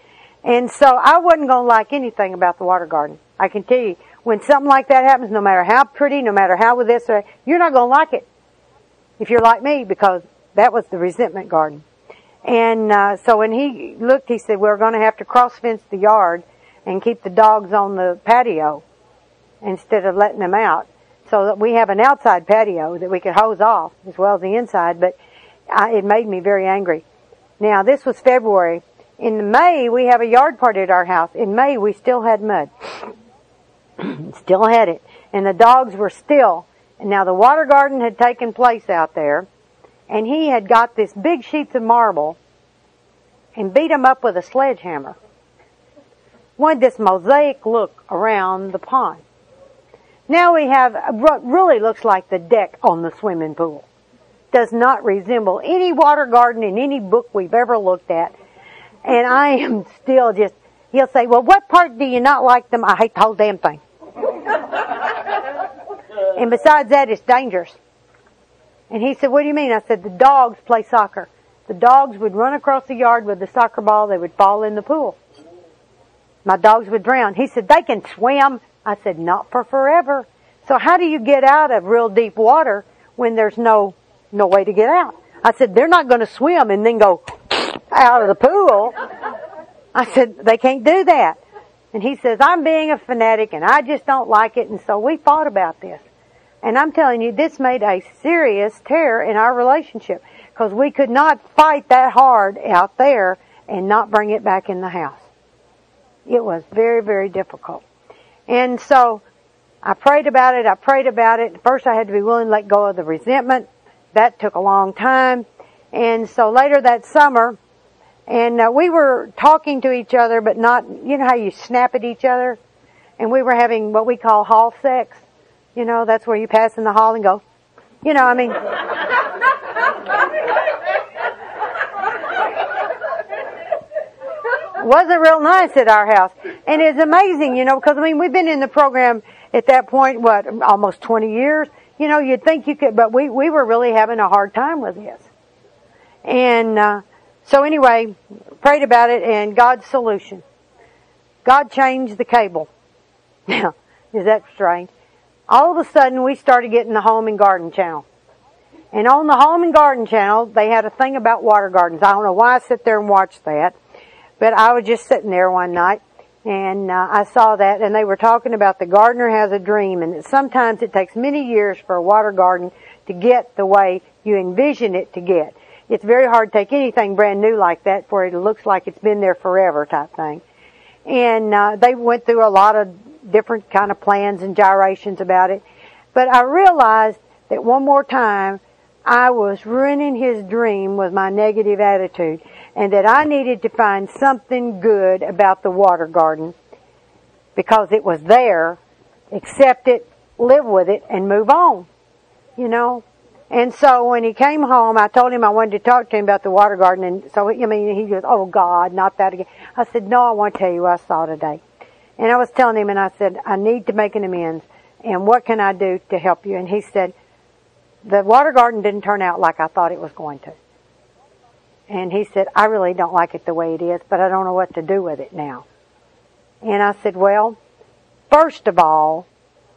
And so I wasn't going to like anything about the water garden. I can tell you, when something like that happens, no matter how pretty, no matter how with this, or, you're not going to like it if you're like me, because that was the resentment garden. And uh, so when he looked, he said, we're going to have to cross-fence the yard and keep the dogs on the patio instead of letting them out, so that we have an outside patio that we could hose off as well as the inside. But I, it made me very angry. Now, this was February. In May, we have a yard party at our house. In May, we still had mud. Still had it. And the dogs were still. And now the water garden had taken place out there. And he had got this big sheets of marble and beat them up with a sledgehammer. Wanted this mosaic look around the pond. Now we have what really looks like the deck on the swimming pool. Does not resemble any water garden in any book we've ever looked at. And I am still just, he'll say, well, what part do you not like them? I hate the whole damn thing. And besides that, it's dangerous. And he said, what do you mean? I said, the dogs play soccer. The dogs would run across the yard with the soccer ball. They would fall in the pool. My dogs would drown. He said, they can swim. I said, not for forever. So how do you get out of real deep water when there's no, no way to get out? I said, they're not going to swim and then go out of the pool. I said, they can't do that. And he says, I'm being a fanatic and I just don't like it. And so we fought about this. And I'm telling you, this made a serious tear in our relationship, because we could not fight that hard out there and not bring it back in the house. It was very, very difficult. And so I prayed about it. I prayed about it. First I had to be willing to let go of the resentment. That took a long time. And so later that summer, and uh, we were talking to each other, but not, you know how you snap at each other? And we were having what we call hall sex. You know, that's where you pass in the hall and go, you know, I mean. Wasn't real nice at our house. And it's amazing, you know, because, I mean, we've been in the program at that point, what, almost twenty years? You know, you'd think you could, but we, we were really having a hard time with this. And, uh, so anyway, prayed about it, and God's solution. God changed the cable. Now, is that strange? All of a sudden, we started getting the Home and Garden channel. And on the Home and Garden channel, they had a thing about water gardens. I don't know why I sit there and watch that. But I was just sitting there one night, and uh, I saw that, and they were talking about the gardener has a dream, and that sometimes it takes many years for a water garden to get the way you envision it to get. It's very hard to take anything brand new like that for it looks like it's been there forever type thing. And uh, they went through a lot of different kind of plans and gyrations about it. But I realized that one more time I was ruining his dream with my negative attitude, and that I needed to find something good about the water garden, because it was there, accept it, live with it, and move on. You know? And so when he came home, I told him I wanted to talk to him about the water garden. And so, I mean, he goes, oh, God, not that again. I said, no, I want to tell you what I saw today. And I was telling him, and I said, I need to make an amends. And what can I do to help you? And he said, the water garden didn't turn out like I thought it was going to. And he said, I really don't like it the way it is, but I don't know what to do with it now. And I said, well, first of all,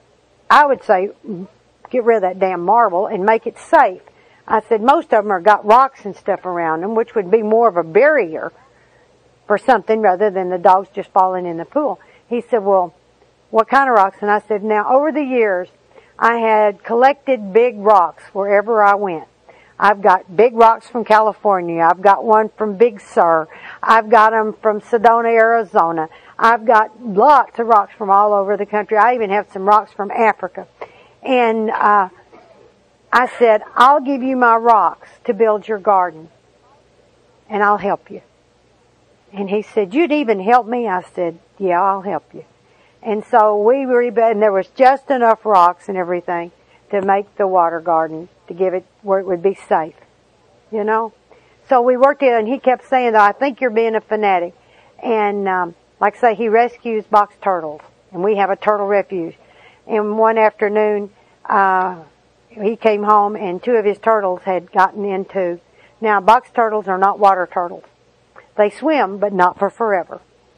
I would say, get rid of that damn marble and make it safe. I said, most of them are got rocks and stuff around them, which would be more of a barrier for something rather than the dogs just falling in the pool. He said, well, what kind of rocks? And I said, now, over the years, I had collected big rocks wherever I went. I've got big rocks from California. I've got one from Big Sur. I've got them from Sedona, Arizona. I've got lots of rocks from all over the country. I even have some rocks from Africa. And uh, I said, I'll give you my rocks to build your garden, and I'll help you. And he said, you'd even help me? I said, yeah, I'll help you. And so we were, and there was just enough rocks and everything to make the water garden, to give it where it would be safe, you know. So we worked it, and he kept saying that I think you're being a fanatic. And um, like I say, he rescues box turtles, and we have a turtle refuge. And one afternoon, uh, he came home, and two of his turtles had gotten into. Now, box turtles are not water turtles. They swim, but not for forever.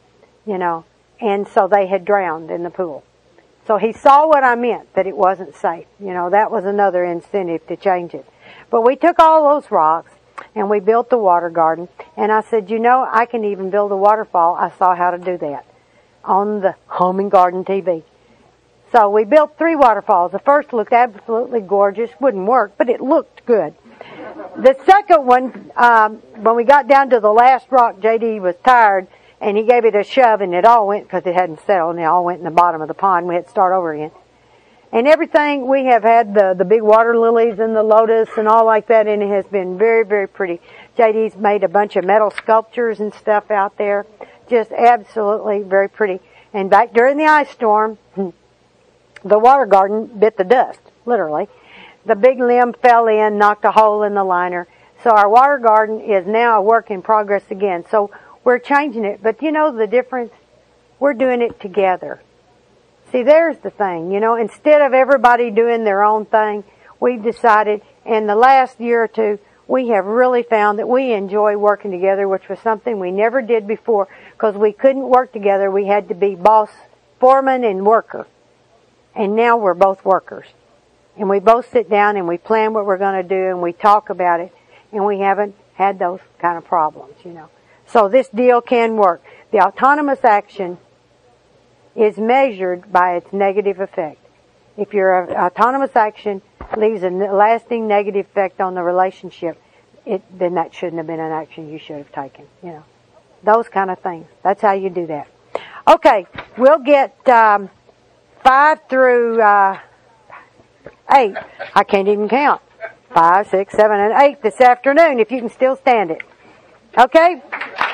you know, and so they had drowned in the pool. So he saw what I meant, that it wasn't safe. You know, that was another incentive to change it. But we took all those rocks and we built the water garden. And I said, you know, I can even build a waterfall. I saw how to do that on the Home and Garden T V. So we built three waterfalls. The first looked absolutely gorgeous. Wouldn't work, but it looked good. The second one, um, when we got down to the last rock, J D was tired, and he gave it a shove, and it all went, because it hadn't settled, and it all went in the bottom of the pond. We had to start over again. And everything, we have had the, the big water lilies and the lotus and all like that, and it has been very, very pretty. J D's made a bunch of metal sculptures and stuff out there. Just absolutely very pretty. And back during the ice storm, the water garden bit the dust, literally. The big limb fell in, knocked a hole in the liner. So our water garden is now a work in progress again. So we're changing it. But you know the difference? We're doing it together. See, there's the thing. You know, instead of everybody doing their own thing, we've decided in the last year or two, we have really found that we enjoy working together, which was something we never did before, because we couldn't work together. We had to be boss, foreman, and worker. And now we're both workers. And we both sit down and we plan what we're going to do and we talk about it. And we haven't had those kind of problems, you know. So this deal can work. The autonomous action is measured by its negative effect. If your autonomous action leaves a lasting negative effect on the relationship, it, then that shouldn't have been an action you should have taken, you know. Those kind of things. That's how you do that. Okay, we'll get um, five through uh, eight. I can't even count. Five, six, seven, and eight this afternoon, if you can still stand it. Okay?